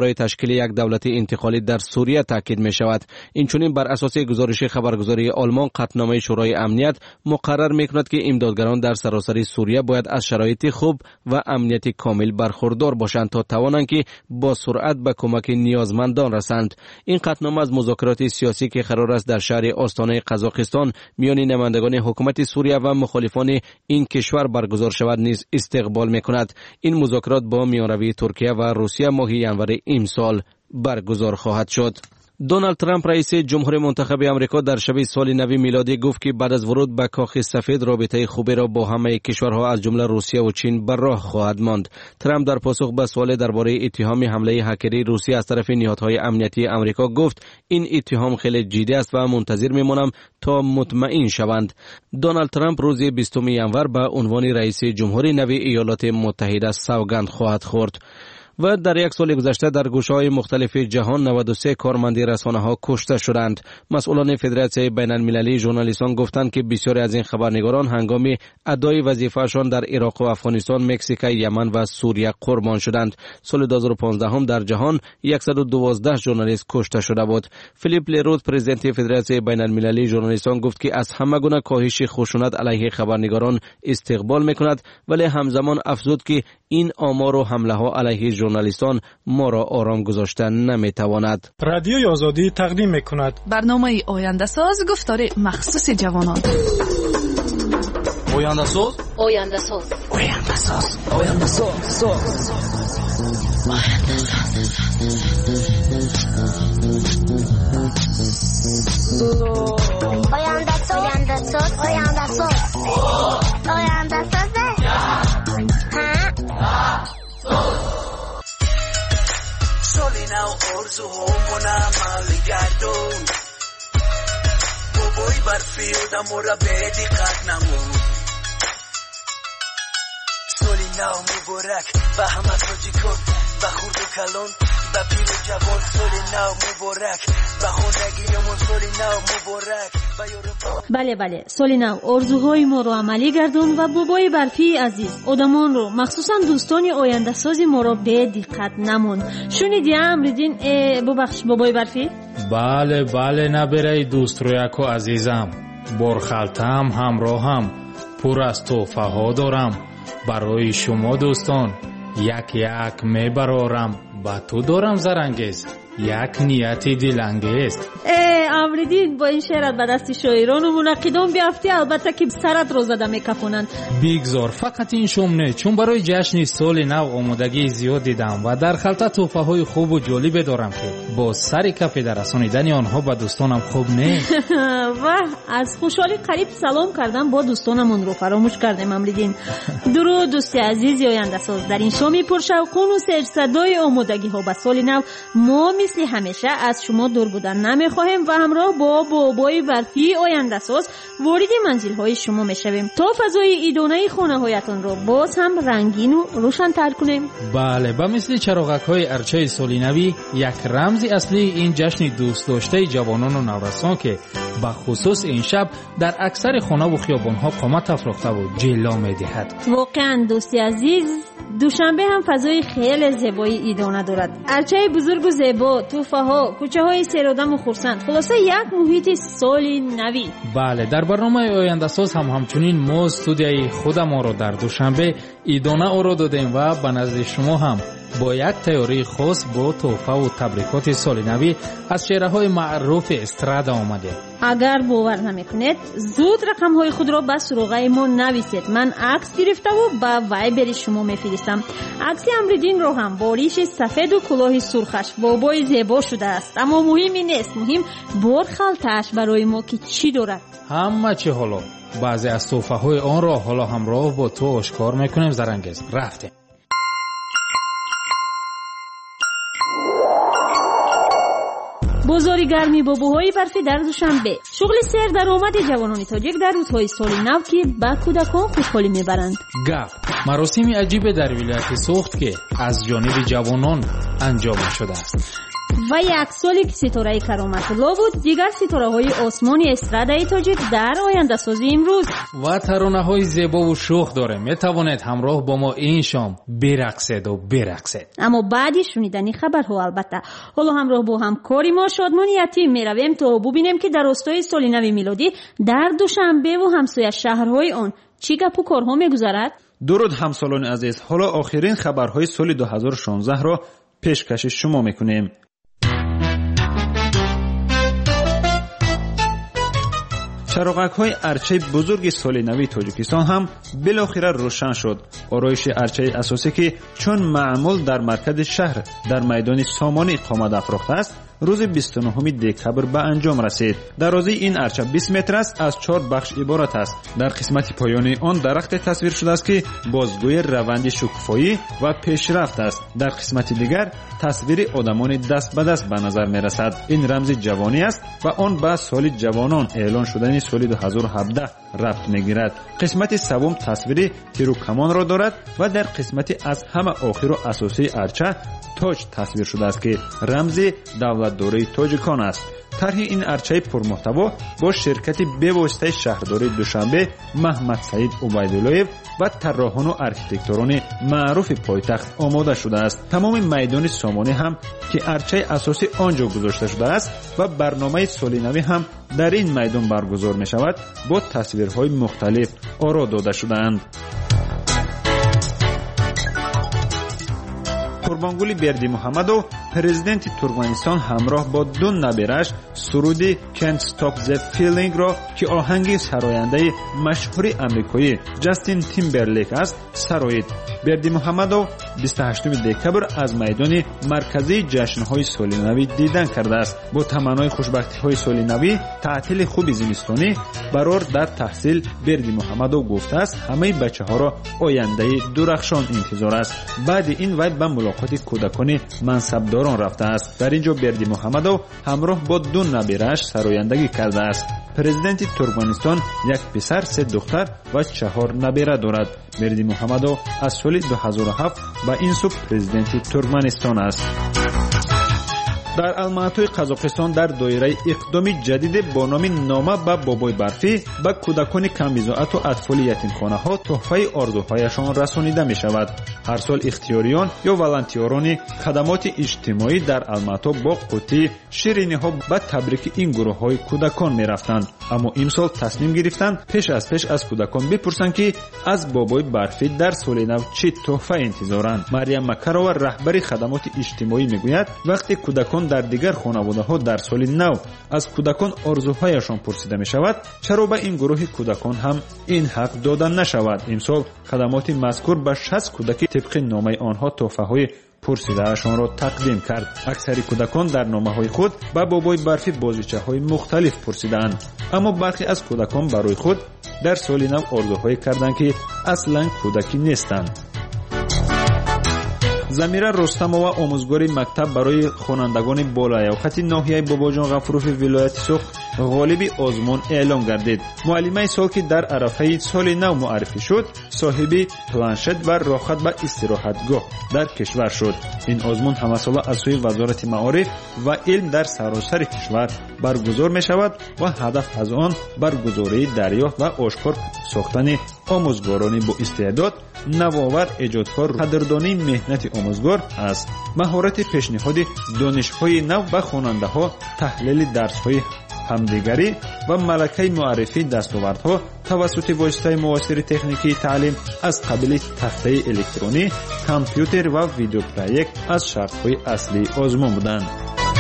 تشکیل یک دولت انتقالی در سوریه تاکید می شود. اینچنین بر اساس گزارش خبرگزاری آلمان قطعنامه شورای امنیت مقرر می کند که امدادگران در سراسر سوریه باید از شرایط خوب و امنیت کامل برخوردار باشند تا توانند که با سرعت به کمک نیازمندان رسند. این قطعنامه از مذاکرات سیاسی که قرار است در شهر آستانه قزاقستان میان نمایندگان حکومت سوریه و مخالفان این کشور برگزار شود نیز استقبال می کند. این مذاکرات با میانروی ترکیه و روسیه ماه ینور امسال برگزار خواهد شد. دونالد ترامپ رئیس جمهور منتخب آمریکا در شب سال نو میلادی گفت که بعد از ورود به کاخ سفید رابطه خوبی را با همه کشورها از جمله روسیه و چین بر راه خواهد ماند. ترامپ در پاسخ به سوال درباره اتهام حمله هکری روسیه از طرف نهادهای امنیتی آمریکا گفت این اتهام خیلی جدی است و منتظر میمانم تا مطمئن شوند. دونالد ترامپ روز بیستم ژانویه به عنوان رئیس جمهور نو ایالات متحده سوگند خواهد خورد. و در یک سال گذشته در گوشه‌های مختلف جهان نود و سه کارمند رسانه‌ها کشته شدند. مسئولان فدراسیون بین‌المللی ژورنالیستان گفتند که بسیاری از این خبرنگاران هنگام ادای وظیفه‌شان در عراق و افغانستان، مکزیک، یمن و سوریه قربان شدند. سال دو هزار و پانزده هم در جهان صد و دوازده ژورنالیست کشته شده بود. فیلیپ لرود پرزیدنت فدراسیون بین‌المللی ژورنالیستان گفت که از همه گونه کاهش خشونت علیه خبرنگاران استقبال می‌کند، ولی همزمان افزود که این آمار و حمله‌ها علیه ژورنالیستان ما را آرام گذاشته نمی‌تواند. رادیوی آزادی تقدیم می‌کند برنامه آینده ساز، گفتار مخصوص جوانان. آینده ساز، آینده ساز، آینده ساز، آینده ساز، ساز. آینده ساز، آینده ساز، آینده ساز، آینده ساز. سالی نو آرزوهامون عمل گردون، بابای برفی آدم را به دقت نمون. سالی نو مبارک به همه تاجیکان، به خورد و کلان، به پیر و جوان. سالی نو مبارک به خانگیمون، سالی نو مبارک. بله بله، سال نو آرزوهای ما رو عملی گردون و بابای برفی عزیز آدمان رو، مخصوصا دوستان آینده سازی ما رو به دقت نمون. شنیدی امریدین ببخش بابای برفی؟ بله بله نبرای دوست رویکو عزیزم، برخالتم همراهم، پر از تحفه ها دارم برای شما دوستان. یک یک میبرارم، با تو دارم زرنگیز، یک نیتی دلانگیز. ای امریدین با این شعرت به دست شاعران و منقدان بیافتی، البته که سرت رو زده میکپونند. بیگذار، فقط این شوم نه، چون برای جشن سال نو آمادگی زیاد دیدم و در خلطه تحفه های خوب و جالب دارم که با سر کف در رسانیدن آنها به دوستانم خوب نه. و از خوشحالی قریب سلام کردم با دوستانمون رو فراموش کردیم امریدین. درود دوستی عزیزی آینده ساز، در این شامی پرشوقون و سر صدای آمادگی ها به سال نو ما مثل همیشه از شما دور بودن نمیخواهیم و همراه با بابای برفی آینده ساز وارد منزل های شما میشویم تا فضای ایدانه خانه هایتان رو باز هم رنگین و روشن تر کنیم. بله، به مثل چراغک های ارچه سالی نوی، یک رمز اصلی این جشن دوست داشته جوانان و نورسان که به خصوص این شب در اکثر خانه و خیابان ها قامت افراخته و جلا میدهد. واقعا دوستی عزیز، دوشنبه هم فضای خیلی زیبایی ایدانه دارد. ارچه بزرگ و زیبا، توفه ها، کوچه های سرادم و خرسند، خلاصه یک محیط سالی نوی. بله، در برنامه آینده ساز هم همچنین ما استودیوی خودمان رو در دوشنبه ایدانه او رو دادیم و به نزد شما هم با یک تیاری خاص با تحفه و تبریکات سال نوی از شعرهای معروف استرادا آمده. اگر باور نمیکنید زود رقم های خود را به سراغ ما نویسید. من عکس گرفته و به وایبر شما میفرستم. عکس امریدین رو هم با ریش سفید و کلاه سرخش بابای زیبا شده است، اما مهمی نیست، مهم بار خلطه‌اش برای ما که چی دارد. همه چی حالا بعضی از تحفه های آن را حالا همراه با تو آشکار میکنیم. زرنگیز رفتیم. بازار گرمی بابوهای برفی در دوشنبه. شغل سیر در آمد جوانان تاجیک در روزهای سال نو که با کودکان خوشحالی میبرند. گپ مراسمی عجیب در ولایت سوخت که از جانب جوانان انجام شده است. و یک سالی که ستاره کرامت‌الله بود، دیگر ستاره‌های آسمانی استرادای تاجیک در آینده سازی امروز و ترانه‌های زیبا و شوخ داره. میتوانید همراه با ما این شام برقصید و برقصید. اما بعدی شنیدنی خبرها البته. حالا همراه با همکاری ما شادمان یتیم میرویم تا ببینیم که در راستای سال نو میلادی در دوشنبه و همسایه شهرهای آن چی گپ و کارها میگذرد؟ درود همسالان عزیز، حالا آخرین خبرهای سال دو هزار و شانزده را پیشکش شما میکنیم. چراغک‌های ارچه بزرگ سال نو تاجیکستان هم بالاخره روشن شد. آرایش ارچه اساسی که چون معمول در مرکز شهر در میدان سامانی اقامت افروخته است، روز بیست و نهم دکبر به انجام رسید. درازی این ارچه بیست متر است، از چهار بخش عبارت است. در قسمت پایانی آن درخت تصویر شده است که بازگوی روند شکوفایی و پیشرفت است. در قسمت دیگر تصویر آدمان دست به دست به نظر می رسد. این رمز جوانی است و آن به سال جوانان اعلان شدن سال دو هزار و هفده ربط می گیرد. قسمت سوم تصویر تیر و کمان را دارد و در قسمت از همه آخر و اساسی ارچه تاج تصویر شده است که رمز دولتداری تاجیکان است. طرح این ارچه پرمحتوا با شرکت به‌واسطه شهردار دوشنبه محمد سعید عبیداللهیو و طراحان و آرکیتکتوران معروف پایتخت آماده شده است. تمام میدان سامانه هم که ارچه اساسی آنجا گذاشته شده است و برنامه سال نو هم در این میدان برگزار می شود با تصویرهای مختلف آرا داده شده‌اند. قربانگولی بردی محمدو پرزیدنت ترکمنستان همراه با دو نبیرش سرودی Can't Stop the Feeling را که آهنگ سراینده مشهور امریکایی جاستین تیمبرلیک است سرایید. بردی محمدو بیست و هشتم دکبر از میدان مرکزی جشن‌های سال نو دیدن کرده است. با تمنای خوشبختی‌های سال نو، تعطیل خوب زمستانی، برار در تحصیل بردی محمدو گفته است همه بچه‌ها را آینده درخشان انتظار است. بعد این وی به ملاقات کودکان منصبداران رفته است. در اینجا بردی محمدو همراه با دو نبیرش سرایندگی کرده است. پرزیدنت ترکمنستان یک پسر، سه دختر و چهار نبیره دارد. بردی محمدو از سال دو هزار و هفت به این سو پرزیدنت ترکمنستان است. در الماتوی قزاقستان در دایره اقدامی جدید با نام نامه به بابای برفی به کودکان کم‌بضاعت و اطفال یتیمخانه‌ها تحفه آرزوهایشان رسانیده می شود. هر سال اختیاریان یا ولنتیران خدمات اجتماعی در الماتو با قوطی شیرینی‌ها به تبریک این گروه‌های کودکان می رفتند. اما امسال تصمیم گرفتند پیش از پیش از کودکان بپرسند که از بابای برفی در سال نو چه تحفه انتظارند. مریم مکروا رهبر خدمات اجتماعی میگوید وقتی کودکان در دیگر خانواده‌ها در سال نو از کودکان آرزوهایشان پرسیده می شود، چرا به این گروه کودکان هم این حق داده نشود؟ امسال خدمات مذکور به شصت کودک طبق نامه آنها تحفه‌های پرسیده‌شان را تقدیم کرد. اکثر کودکان در نامه‌های خود به بابای برفی بازیچه‌های مختلف پرسیدند، اما برخی از کودکان برای خود در سال نو آرزوهایی کردند که اصلاً کودکی نیستند. زمیره رستمова آموزگاری مکتب برای خوانندگان بالایوقت ناحیه باباجان غفروف ولایت سوخ غالب آزمون اعلام گردید. معلمه سال که در عرفه سال نو معرفی شد، صاحب پلانشت و راحت به استراحتگاه در کشور شد. این آزمون همساله از سوی وزارت معارف و علم در سراسر کشور برگزار می شود و هدف از آن برگزاری دریافت و آشکار ساختن آموزگارانی با استعداد، نوآور، ایجادکار، قدردانی مهنت آموزگار است. مهارت پیشنهاد دانش‌های نو به خواننده‌ها، تحلیل درس‌های همدیگری و ملکه معرفی دستاوردها توسط واسطه معاصر تکنیکی تعلیم از قبیل تخته الکترونی، کامپیوتر و ویدیو پروژکت از شرط‌های اصلی آزمون بودند.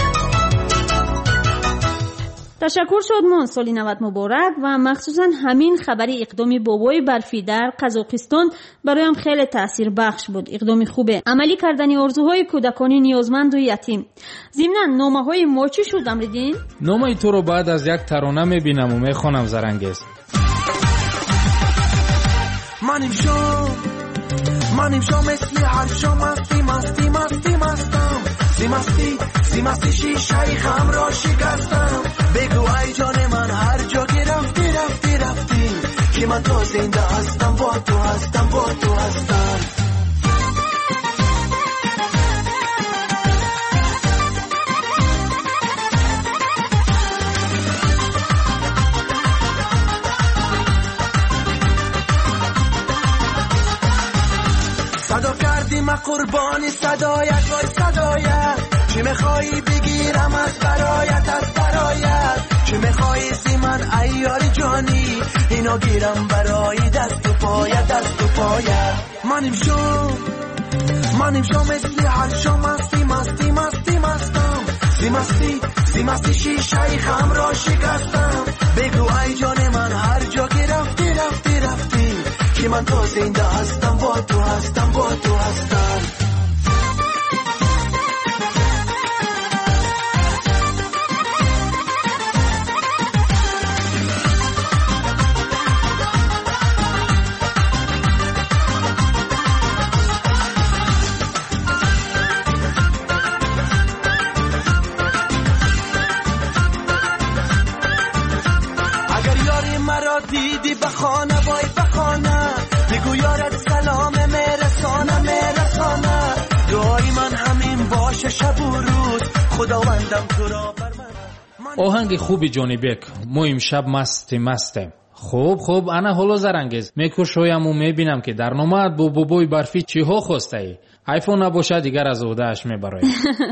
تشکر شادمان، سال نو مبارک و مخصوصا همین خبر اقدام بابای برفی در قزاقستان برایم خیلی تأثیر بخش بود. اقدام خوبه، عملی کردن آرزوهای کودکان نیازمند و یتیم. ضمناً نامه های ما چی شد امردین؟ نامه تو رو بعد از یک ترانه میبینم و میخوانم زرنگیز. منیم شام منیم شام مثل هر شام مستی مستی مستی مستم سی مستی سی مستی شیشه خم را شکستم. بگو ای جان من هر جا که رفتی رفتی رفتی که من تا زنده هستم با تو هستم با تو هستم. قربانی صدایت وای صدایت چی میخوایی بگیرم از برایت از برایت چی میخوایی زی من ایاری جانی اینا گیرم برای دست و پایت دست و پایت منیم شو منیم شو مثل هر شو مستی مستی مستی مستم سی مستی سی مستی شیشه خم را شکستم بگو ای جان من هر جا که رفتی رفتی رفتی که من تو زنده هستم با تو هستم با تو هستم دیدی بخانه وای بخانه بگو یارت سلام میرسانه میرسانه دعای من همین باشه شب و روز خداوندم تو را بر من آهنگ خوبی جونی بک ما امشب مستی مستیم خوب خوب انا حالا زرنگز میکشویم و میبینم که در نامت بو بابای برفی چی ها خواسته ای آیفون نباشه دیگر از عهده‌اش میبرایم.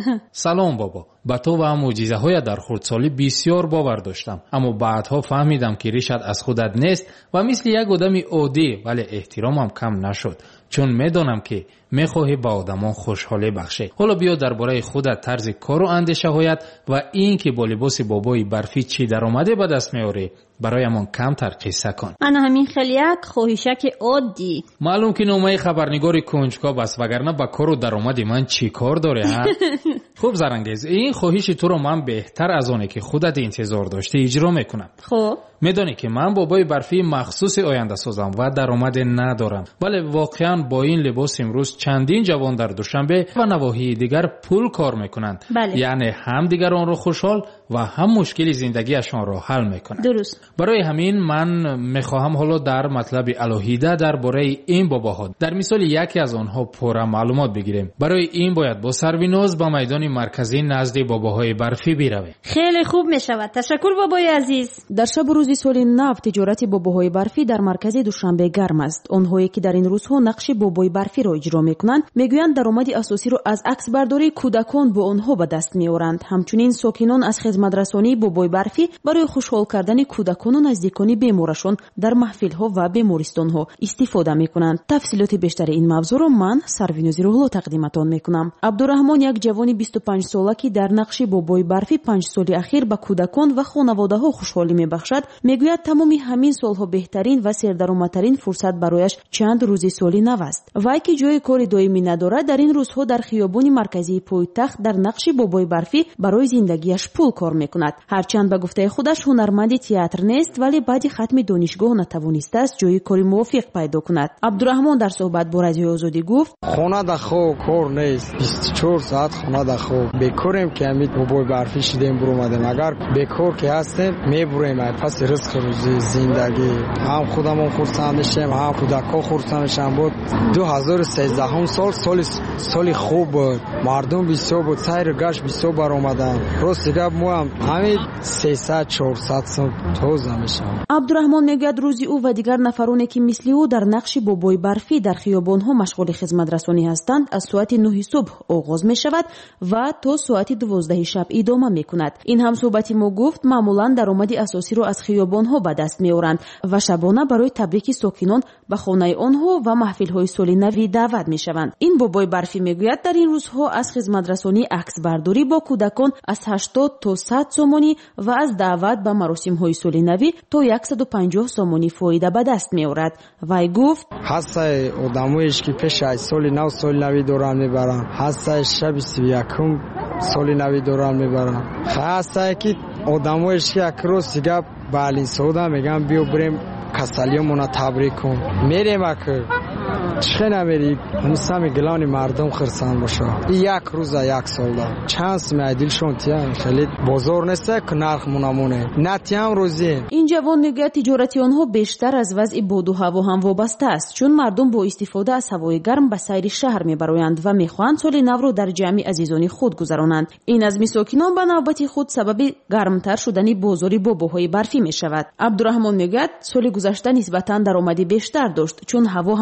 سلام بابا، با تو و معجزه های در خردسالی بسیار باور داشتم، اما بعدها فهمیدم که ریشت از خودت نیست و مثل یک آدمی عادی ولی احترامم کم نشد، چون میدانم که میخواهی با آدمان خوشحالی بخشی. حالا بیا درباره خودت طرز کار و اندیشه هایت و این که با لباس بابای برفی چی در آمده به دست میاری برایمان کمتر قصه کن. انا همین خیلی یک خواهشک عادی. معلوم که نامه خبرنگار کنجکاو است، وگرنه با کار و درآمد من چی کار داره ها؟ خوب زرنگیز، این خواهش تو رو من بهتر از اونه که خودت انتظار داشتی اجرا میکنم. خب میدونی که من بابای برفی مخصوص آینده سازم و درآمد ندارم، ولی واقعا با این لباس امروز چندین جوان در دوشنبه و نواحی دیگر پول کار میکنند. بله. یعنی هم دیگران رو خوشحال و هم مشکل زندگیشان رو حل میکنند. درست. برای همین من میخواهم حالا در مطلب الهیده درباره این باباها در مثال یکی از آنها پر معلومات بگیریم. برای این باید با سرویناز با میدان مرکزی نزد باباهای برفی برویم. خیلی خوب میشود. تشکر بابای عزیز. در شب روز سال نو تجارت باباهای برفی در مرکز دوشنبه گرم است. آنهایی که در این روزها نقش بابای برفی را اجرا میکنند میگویند درآمد اساسی را از عکس برداری کودکان با آنها به دست میآورند. همچنین ساکنان از خدمترسانی بابای برفی برای خوشحال کردن کودکان و نزدیکان بیمارشان در محفل‌ها و بیمارستان‌ها استفاده میکنند. تفصیلات بیشتر این موضوع را من سرویناز روحلو تقدیمتان میکنم. عبدالرحمن یک جوان بیست و پنج ساله که در نقش بابای برفی پنج سال اخیر به کودکان و خانواده‌ها خوشحالی میبخشد میگوید تمام همین سالها بهترین و سردرآمدترین فرصت برایش چند روز سالی نو است. وای که جای کار دائمی ندارد در این روزها در خیابان مرکزی پایتخت در نقش بابای برفی برای زندگیش پول کار میکند. هرچند به گفته خودش هنرمند تئاتر نیست ولی بعد ختم دانشگاه نتوانسته است جای کاری موافق پیدا کند. عبدالرحمن در صحبت با رادیو آزادی گفت خانه دخو کار نیست، بیست و چهار ساعت خانه دخو بیکاریم که امید بابای برفی شدیم برو اومدیم. اگر بیکار که هستیم میبریم پس رزق روزی زندگی هم خودمون خرسند میشیم هم کودکا خرسند میشن. بود دو هزار و سیزده سال سال سال خوب بود، مردم بسیار بود، سیر گشت بسیار بر اومدن. راست دیگه مو هم همین سیصد چهارصد سال توزه میشن. عبدالرحمن میگوید روزی او و دیگر نفرانی که مثل او در نقش بابای برفی در خیابان‌ها مشغول خدمت رسانی هستند از ساعت نه صبح آغاز می شود و تا ساعت دوازده شب ادامه می کند. این هم صحبتی ما گفت معمولا درآمد اساسی را از خیابان‌ها به دست می آورند و شبانه برای تبریک ساکنان به خانه آنها و محفل‌های سال نو دعوت می شوند. این بابای برفی میگوید در این روزها از خدمت رسانی عکس برداری با کودکان از هشتاد تا صد سومانی و از دعوت به مراسم‌های سال نو تا صد و پنجاه سومانی فایده به دست می آورد. وی گفت هسته آدمایش که پیش از سال نو سال نو دوران میبرن، هسته شب سی و یکم سال نو دوران میبرن، هسته که آدمایش که یک روز دیگه بالی سودا میگن بیو بریم کسالیمون تبریک کن. میریم اکر چخه نمیری موسم گلانی مردم خرسان باشه. یک روز یک سال دا چانس میدیلشون تیان خیلی بازار نسته که نرخ منامونه نتیام روزی. این جوان میگه تجارتی آنها بیشتر از وضع باد و هوا هم وابسته است، چون مردم با استفاده از هوای گرم به سیر شهر میبرایند و میخواهند سال نو رو در جمع عزیزانی خود گذرانند. این از مساکنان به نوبت خود سبب گرمتر شدن بازار باباهای برفی میشود. عبدالرحمن میگه سال گذشته نسبتا درآمد بیشتر داشت چون هوا هم گرم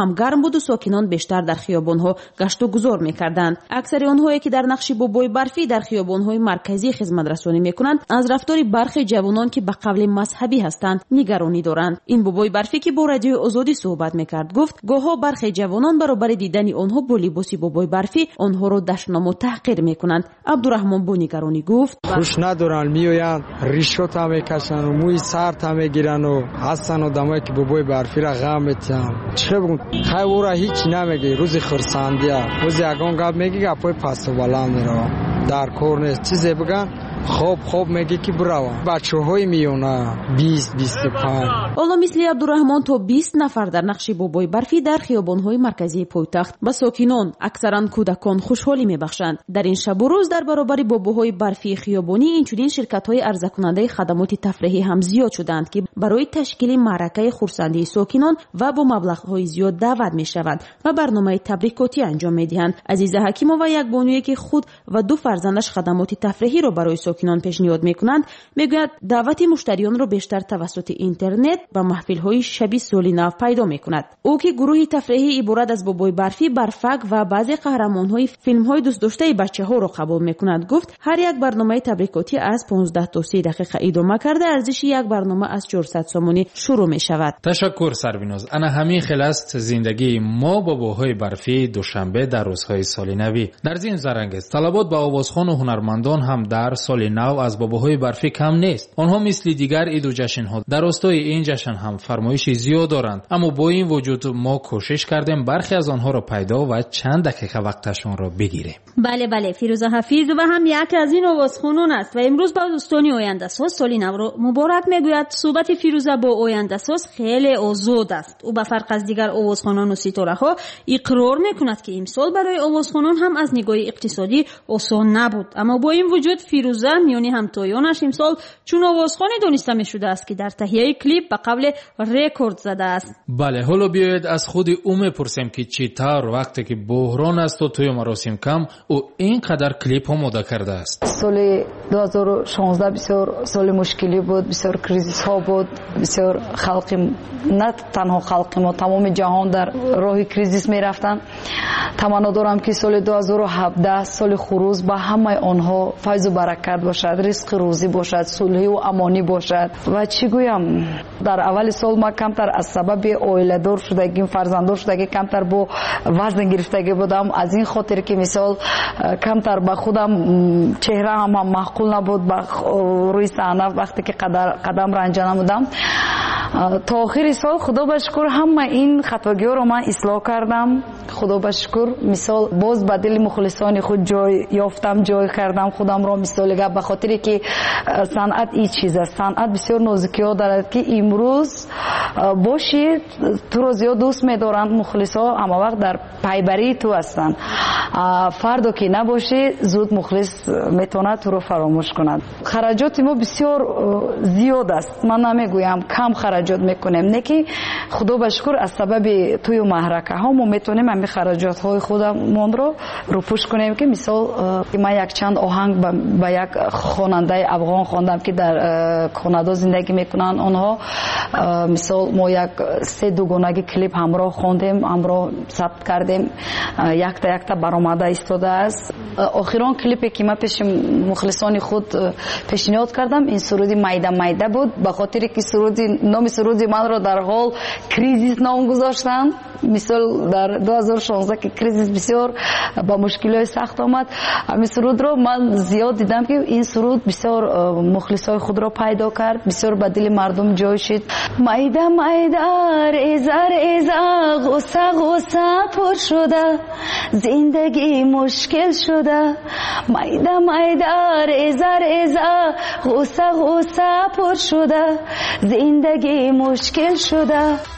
буду сокинон бештар дар хиёбонҳо гашту гузор мекарданд. аксари онҳое ки дар нақши бобои барфӣ дар хиёбонҳои марказӣ хизматрасонӣ мекунанд аз рафтори бархи ҷавонон ки ба қавли мазҳабӣ ҳастанд нигаронӣ доранд. ин бобои барфӣ ки бо радиои озодӣ суҳбат мекард гуфт гоҳҳо бархи ҷавонон баробари дидани онҳо бо либоси бобои барфӣ онҳоро дашному таҳқир мекунанд. абдураҳмон бо нигаронӣ гуфт: хуш надоранд, меоянд ришота мекашанд, мӯи сарта мегирану ҳастанд одамое ки бобои барфиро ғам метиҳанд. чӣ бугун хайвора ҳеҷ намеги, рӯзи хурсандия, рӯзи ягон гап меги, гапҳои пасту баланд мераванд. дар кор нест, чизе биган хоб хоб меги ки бираванд. бачаҳои миёна бист бисту панҷ. ҳоло мисли абдураҳмон то бист нафар дар нақши бобои барфӣ дар хиёбонҳои марказии пойтахт ба сокинон, аксаран кӯдакон хушҳолӣ мебахшанд. дар ин шабу рӯз дар баробари бобоҳои барфии хиёбонӣ инчунин ширкатҳои арзакунандаи хадамоти тафриҳӣ ҳам зиёд шуданд ки барои ташкили маъракаи хурсандии сокинон ва бо маблағҳои зиёд даъват мешаванд ва барномаи табрикотӣ анҷом медиҳанд. азиза ҳакимова, якбонуе ки худ ва ду фарзандаш хадамоти тафриҳиро барои сокинон пешниҳод мекунанд, мегӯяд даъвати муштариёнро бештар тавассути интернет ба маҳфилҳои шаби соли нав пайдо мекунад. ӯ ки гурӯҳи тафриҳӣ иборат аз бобои барфӣ, барфак ва баъзе қаҳрамонҳои филмҳои дӯстдоштаи бачаҳоро қабул мекунад, гуфт ҳар як барномаи табрикотӣ аз понздаҳ то си дақиқа идома карда арзиши як барнома аз чорсад сомонӣ шурӯъ мешавад. ташаккур сарбиноз. ана ҳамин хел аст зиндагии мо бобоҳои барфӣ душанбе дар рӯзҳои соли навӣ. дар зин зарангез талабот ба овозхону ҳунармандон ҳам дар соли нав аз бобоҳои барфӣ кам нест. онҳо мисли дигар иду ҷашнҳо дар ростои ин ҷашн ҳам фармоиши зиёд доранд, аммо бо ин вуҷуд мо кӯшиш кардем бархе аз онҳоро пайдо ва чанд дақиқа вақташонро бигирем. бале бале, фирӯза ҳафизова ҳам яке аз ин овозхонон аст ва имрӯз ба дӯстони ояндасоз соли навро муборак мегӯяд. суҳбати фирӯза бо ояндасоз хеле озод аст. ӯ ба фарқ аз дигар овозхонону ситораҳо иқрор мекунад ки имсол барои овозхонон ҳам аз нигоҳи иқтисодӣ осон набуд, аммо бо ин вуҷуд фирӯза миёни ҳамтоёнаш имсол чун овозхоне дониста мешудааст ки дар таҳияи клип ба қавле рекорд задааст. бале, ҳоло биёед аз худи ӯ мепурсем ки чӣ тавр вақте ки буҳрон асту тӯю маросим кам ӯ ин қадар клип омода кардааст. соли дуҳазору шонздаҳ бисёр соли мушкилӣ буд, бисёр кризисҳо буд, бисёр халқи, на танҳо халқи мо, тамоми ҷаҳон дар роҳи кризис мерафтанд. таманно дорам ки соли дуҳазору ҳабдаҳ соли хурӯз ба ҳамаи онҳо файзу баракат бошад, ризқи рӯзӣ бошад, сулҳиву амонӣ бошад. ва чӣ гӯям, дар аввали сол ма камтар аз сабаби оиладор шудагим, фарзанддор шудагӣ камтар бо вазн гирифтагӣ будам. аз ин хотир ки мисол камтар ба худам чеҳраам ҳам маъқул набуд ба рӯи саҳна вақте ки қадам ранҷа намудам. то охири сол худо ба шукр ҳама ин хатогиҳоро ман ислоҳ кардам. худо ба шукр мисол боз ба дили мухлисони худ ҷой ёфтам, ҷой кардам худамро. мисоли гап ба хотире ки санъат ин чиз аст. санъат бисёр нозукиҳо дорад ки имрӯз боши туро зиёд дӯст медоранд мухлисҳо, ҳамавақт дар пайбарии ту ҳастанд. фардо ки набоши зуд мухлис метавонад туро фаромӯш кунад. хараҷоти мо бисёр зиёд аст. ман намегӯям кам хараҷот мекунем, не ки худо ба шукр аз сабаби тӯю маҳракаҳо мо метавонем ҳамин хараҷотҳои худамонро рӯпӯш кунем. ки мисол ман якчанд оҳанг ба як хонандаи афғон хондам ки дар канада зиндагӣ мекунанд. онҳо мисол мо як се дугонаги клип ҳамроҳ хондем, ҳамроҳ сабт кардем, якта якта баромада истодааст. охирон клипе ки ман пеши мухлисони худ пешниҳод кардам, ин суруди майда майда буд, ба хотире ки суруди номи суруди манро дар ҳол кризис ном гузоштанд. мисол дар дуҳазору шонздаҳ ки кризис бисёр ба мушкилои сахт омад, ҳамин сурудро ман зиёд дидам ки ин суруд бисёр мухлисои худро пайдо кард, бисёр ба дили мардум ҷой шид. майда майда реза реза ғусса ғусса пур шуда, зиндагӣ мушкил шуда. майда майда реза реза ғусса ғусса пур шуда, зиндагӣ мушкил шуда.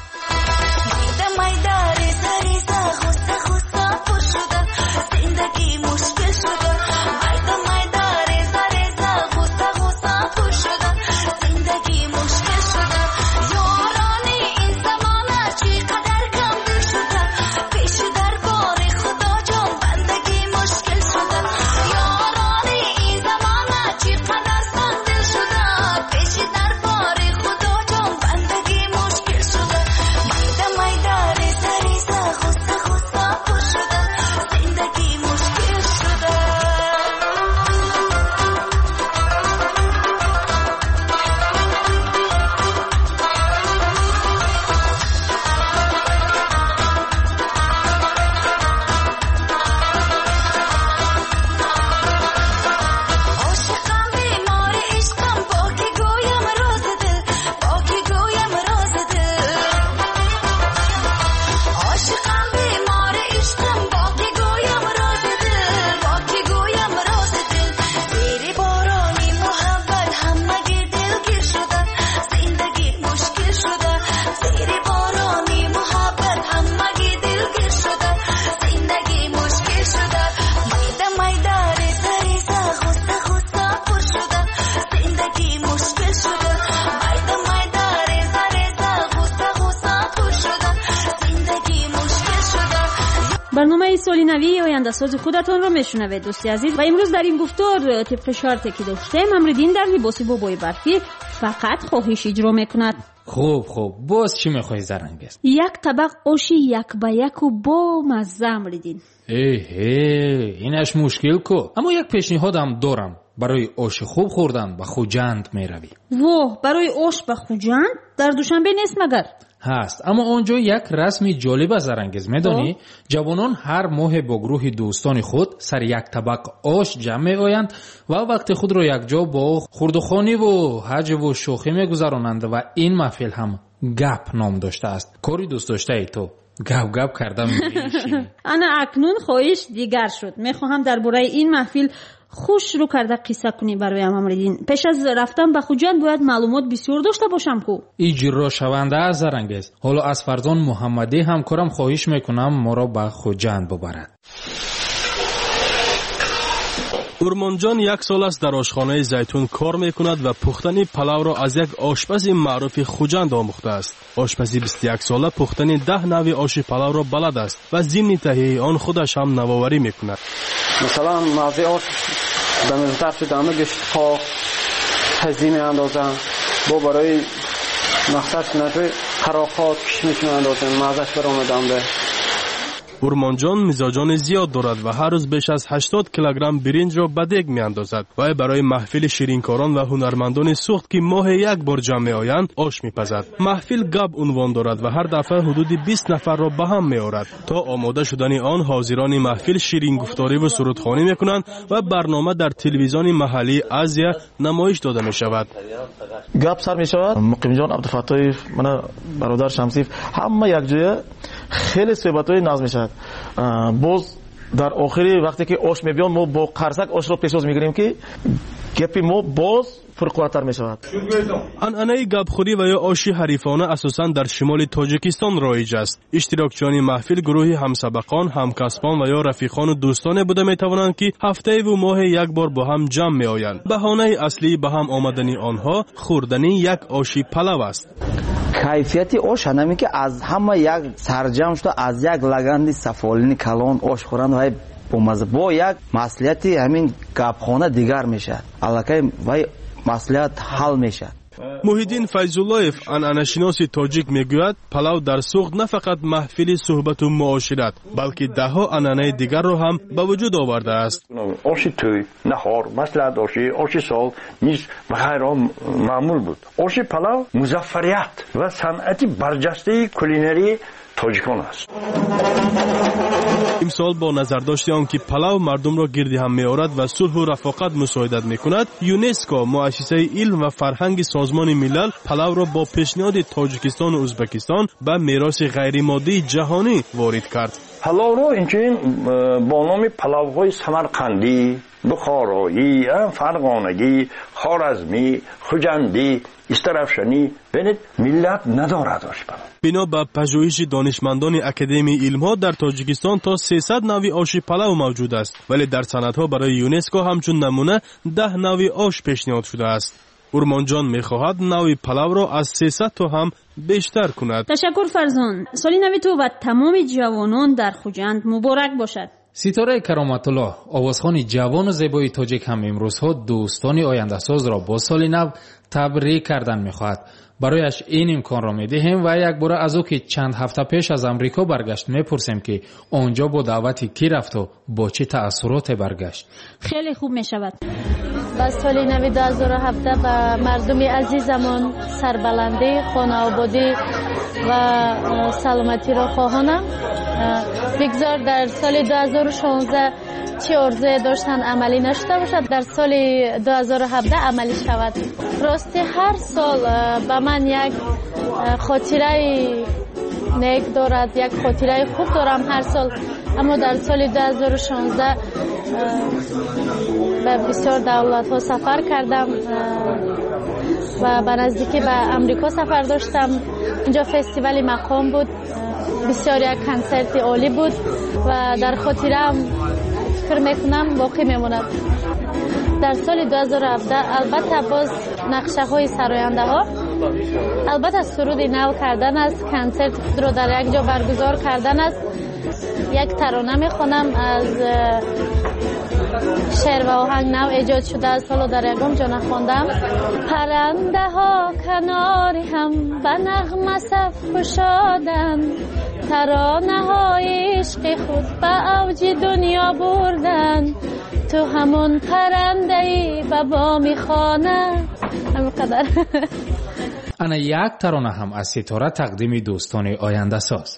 майда реза реза ғусса ғусса пур шуда, зиндагӣ мушкил шуда. майда майда реза реза ғусса ғусса пур шуда, зиндагӣ мушкил шуда. ёрони ин замона чӣ қадар камдир шуда, пеши дарбори худоҷон бандагӣ мушкил шуда. ёрони ин замона чӣ қадар сангдил шуда, пеши дарбори худоҷон бандагӣ мушкил шуда. آینده‌ساز خودتان را میشنوید دوستی عزیز. و امروز در این گفتار طبق شرطی که داشتیم امردین در لباس بابای برفی فقط خواهش اجرا میکند. خوب خوب باز چی میخوای زرنگست؟ یک طبق آشی یک به یک و با مزه امردین. ایه اینش مشکل کو. اما یک پیشنهادم دارم. برای آش خوب خوردن به خوجند میروی. واه برای آش به خوجند در دوشنبه نیست مگر؟ هست، اما آنجا یک رسمی جالب از زرنگز میدانی؟ جوانان هر ماه با گروه دوستان خود سر یک طبق آش جمع می آیند و وقت خود را یک جا با خوردخوانی و حج و شوخی می گذرانند و این محفل هم گپ نام داشته است. کاری دوست داشته ای تو؟ گپ گپ کردم میشی. انا اکنون خواهش دیگر شد. میخواهم درباره این محفل خوش رو کرده قصه کنی برایم امردین. پیش از رفتن به خوجند باید معلومات بسیار داشته باشم کو. اجرا شونده از زرنگز. حالا از فرزان محمدی همکارم خواهش میکنم ما را به خوجند ببرد. ارمانجان یک سال است در آشخانه زیتون کار میکند و پختن پلاو را از یک آشپز معروف خوجند آموخته است. آشپزی بیست و یک ساله پختن ده نوع آش پلاو را بلد است و ضمن تهیه آن خودش هم نوآوری میکند. مثلا مزه آش به طرف دم گشت ها هزی میاندازم، با برای مختص نجوی خراخات کشمش میاندازم، مزهش برآمدم به. ارمانجان مزاجان زیاد دارد و هر روز بیش از هشتاد کیلوگرم برنج را به دیگ میاندازد و برای محفل شیرینکاران و هنرمندان سوخت که ماه یک بار جمع میآیند آش میپزد. محفل گب عنوان دارد و هر دفعه حدود بیست نفر را به هم میآورد. تا آماده شدن آن حاضران محفل شیرین گفتاری و سرودخوانی میکنند و برنامه در تلویزیون محلی آزیا نمایش داده می شود. گپ سر می شود. مقیم جان عبدالفتاح من برادر شمسی همه یک جای خیلی صحبت‌های ناز میشد. باز در آخری وقتی که آش میبیان ما با قرصک آش رو پیشاز میگیریم که گپی ما باز پرقوتر میشود. عنعنه گپخوری و یا آشی حریفانه اساساً در شمال تاجیکستان رایج است. اشتراکچیان محفل گروهی همسبقان، همکسبان و یا رفیقان و دوستان بوده میتوانند که هفته و ماه یک بار با هم جمع میآیند. بهانه اصلی به هم آمدنی آنها خوردن یک آشی پلاو است. کیفیت آش هنمی که از همه یک سرجم شده از یک لگند سفالین کلان آش خورند و با مزه با یک مسئولیت همین گپخانه دیگر میشه. الکی وای مسئولیت حل میشه. محیدین فیض‌اللهیف عنعنه‌شناس تاجیک میگوید پلاو در سوخت نه فقط محفل صحبت و معاشرت بلکه ده ها عنعنه دیگر را هم به وجود آورده است. آش توی، نهار، مسئلت آشی، آش سال، میز و غیره معمول بود. آش پلاو مظفریت و صنعت برجسته کولینری تاجیکان است. امسال با نظرداشت آن که پلاو مردم را گردی هم می‌آورد و صلح و رفاقت مساعدت می‌کند، یونسکو مؤسسه علم و فرهنگ سازمان ملل پلاو را با پیشنهاد تاجیکستان و ازبکستان به میراث غیرمادی جهانی وارد کرد. پلاو را اینچنین با نام پلاوهای سمرقندی، بخارایی، فرغانگی، خوارزمی، خوجندی، استرافشانی ببینید ملت ندارد آش پلاو. بنا به پژوهش دانشمندان اکادمی علم‌ها در تاجیکستان تا سیصد نوع آش پلاو موجود است ولی در سندها برای یونسکو همچون نمونه ده نوع آش پیشنهاد شده است. ارمانجان می‌خواهد نوع پلاو را از سیصد تا هم بیشتر کند. تشکر فرزان. سال نو تو و تمام جوانان در خوجند مبارک باشد. ستاره کرامت الله آوازخوان جوان و زیبای تاجیک هم امروزها دوستان آینده ساز را با سال نو تبریک کردن می‌خواهد. برایش این امکان را می‌دهیم و یک بار از او که چند هفته پیش از امریکا برگشت می‌پرسیم که آنجا با دعوتی کی رفت و با چه تأثیرات برگشت. خیلی خوب می‌شود. با سال نو دو هزار و هفده به مردم عزیزمان سربلندی، خانه آبادی و سلامتی را خواهانم. بگذار در سال دو هزار و شانزده چه آرزویی داشتن عملی نشده باشد در سال دو هزار و هفده عملی شود. راستی هر سال به من یک خاطره نیک دارد، یک خاطره خوب دارم هر سال. اما در سال دو هزار و شانزده به بسیار دولت ها سفر کردم و به نزدیکی به امریکا سفر داشتم. اینجا فستیوال مقام بود، بسیار یک کنسرت عالی بود و در خاطرم فکر میکنم باقی میموند. در سال دو هزار و هفده البته باز نقشه های سراینده ها، البته سرود نو کردن است، کنسرت خود را در یک جا برگزار کردن است. یک ترانه میخونم از شعر و آهنگ نو ایجاد شده از سال در یکم جا نخوندم. پرنده ها کناری هم به نغمه صف گشادند، ترانه های عشق خود به اوج دنیا بردند، تو همون پرنده ای به بام خانه. همینقدر. انا یک ترانه هم از ستاره تقدیم دوستان آینده ساز.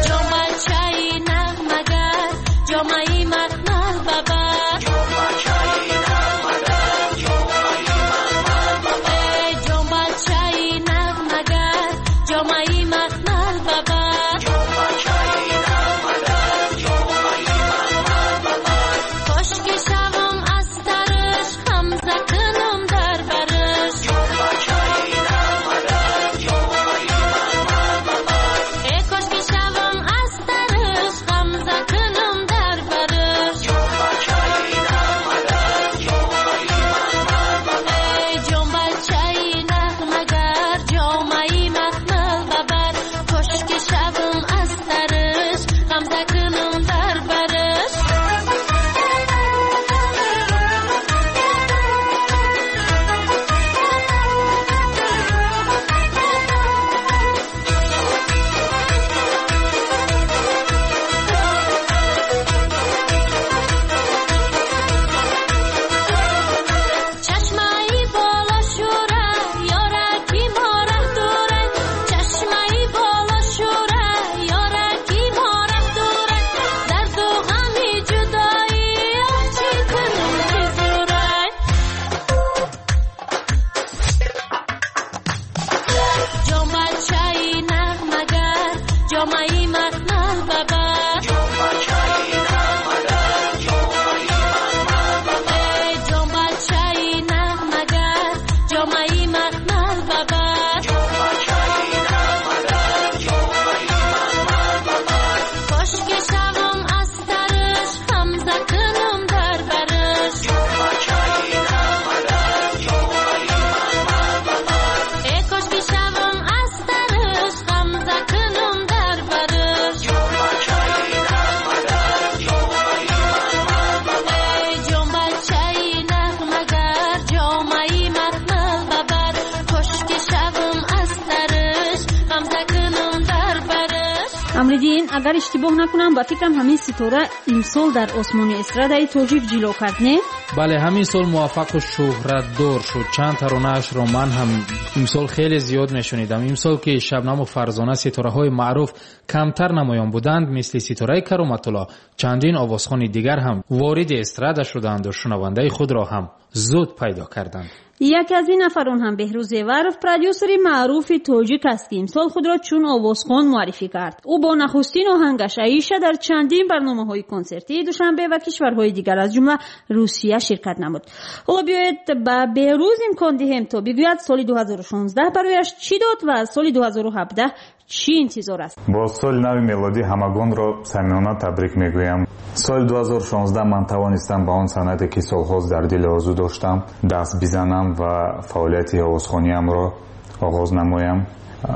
امریدین اگر اشتباه نکنم با فکرم همین ستاره امسال در آسمان استرادای تاجیک جلو کرد نه؟ بله همین سال موفق و شهرت دار شد. چند ترانه‌اش را من هم امسال خیلی زیاد میشنیدم. امسال که شبنم و فرزانه ستاره های معروف کمتر نمایان بودند، مثل ستاره کرامت الله چندین آوازخوان دیگر هم وارد استرادا شدند و شنونده خود را هم زود پیدا کردند. یکی از این نفران هم بهروز ورف پرودیوسر معروف تاجیک است که امسال خود را چون آوازخوان معرفی کرد. او با نخستین آهنگش عیشه در چندین برنامه‌های کنسرتی دوشنبه و کشورهای دیگر از جمله روسیه شرکت نمود. حالا بیایید به بهروز امکان دهیم تا بگوید سال دو هزار و شانزده برایش چی داد و از سال دو هزار و هفده چی انتظار است؟ با سال نو میلادی همگان را صمیمانه تبریک میگویم. سال دو هزار و شانزده من توانستم به آن صنعتی که سال‌هاست در دل آرزو داشتم دست بزنم و فعالیت آوازخوانیم را آغاز نمایم.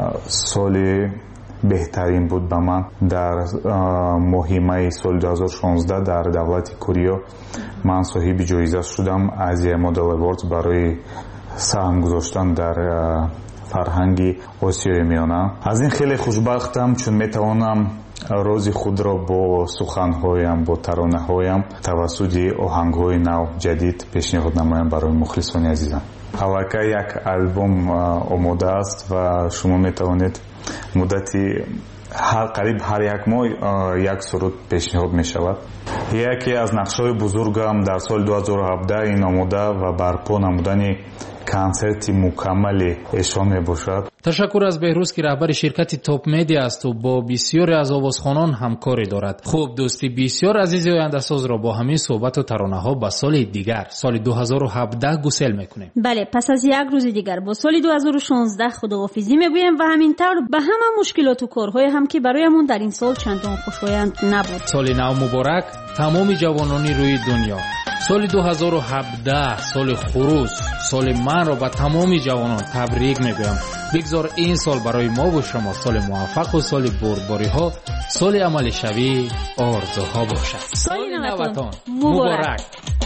سال بهترین بود به من. در ماه می سال دو هزار و شانزده در دولت کره من صاحب جایزه شدم آزیا مدل اووردز برای سهم گذاشتن در فرهنگی آسیای میانه. از این خیلی خوشبختم چون میتوانم روزی خود را با سخنهایم با ترانه‌هایم توسط آهنگ‌های نو جدید پیشنهاد نمایم برای مخلصان عزیزم. البته یک آلبوم آماده است و شما میتوانید مدتی هر قریب هر یک ماه یک سرود پیشنهاد می شود. یکی از نقشه‌های بزرگم در سال دو هزار و هفده این آماده و برپا نمودن کنسرت مکمل اجرا می باشد. تشکر از بهروز که رهبر شرکت تاپ مدیا است و با بسیاری از آوازخوانان همکاری دارد. خوب دوستی بسیار عزیز آینده ساز را با همین صحبت و ترانه ها با سال دیگر سال دو هزار و هفده گسل میکنیم. بله پس از یک روز دیگر با سال دو هزار و شانزده خداحافظی میگویم و همینطور به همه مشکلات و کارهای هم که برایمون در این سال چندان خوشایند نبود. سال نو مبارک تمام جوانان روی دنیا. соли ду ҳазору ҳабдаҳ соли хуруз, соли манро ба тамоми ҷавонон табрик мегӯям. бигзор ин сол барои мо ва шумо соли муваффақу соли бурдбориҳо, соли амалишавӣ орзуҳо бошад. соли наватон муборак.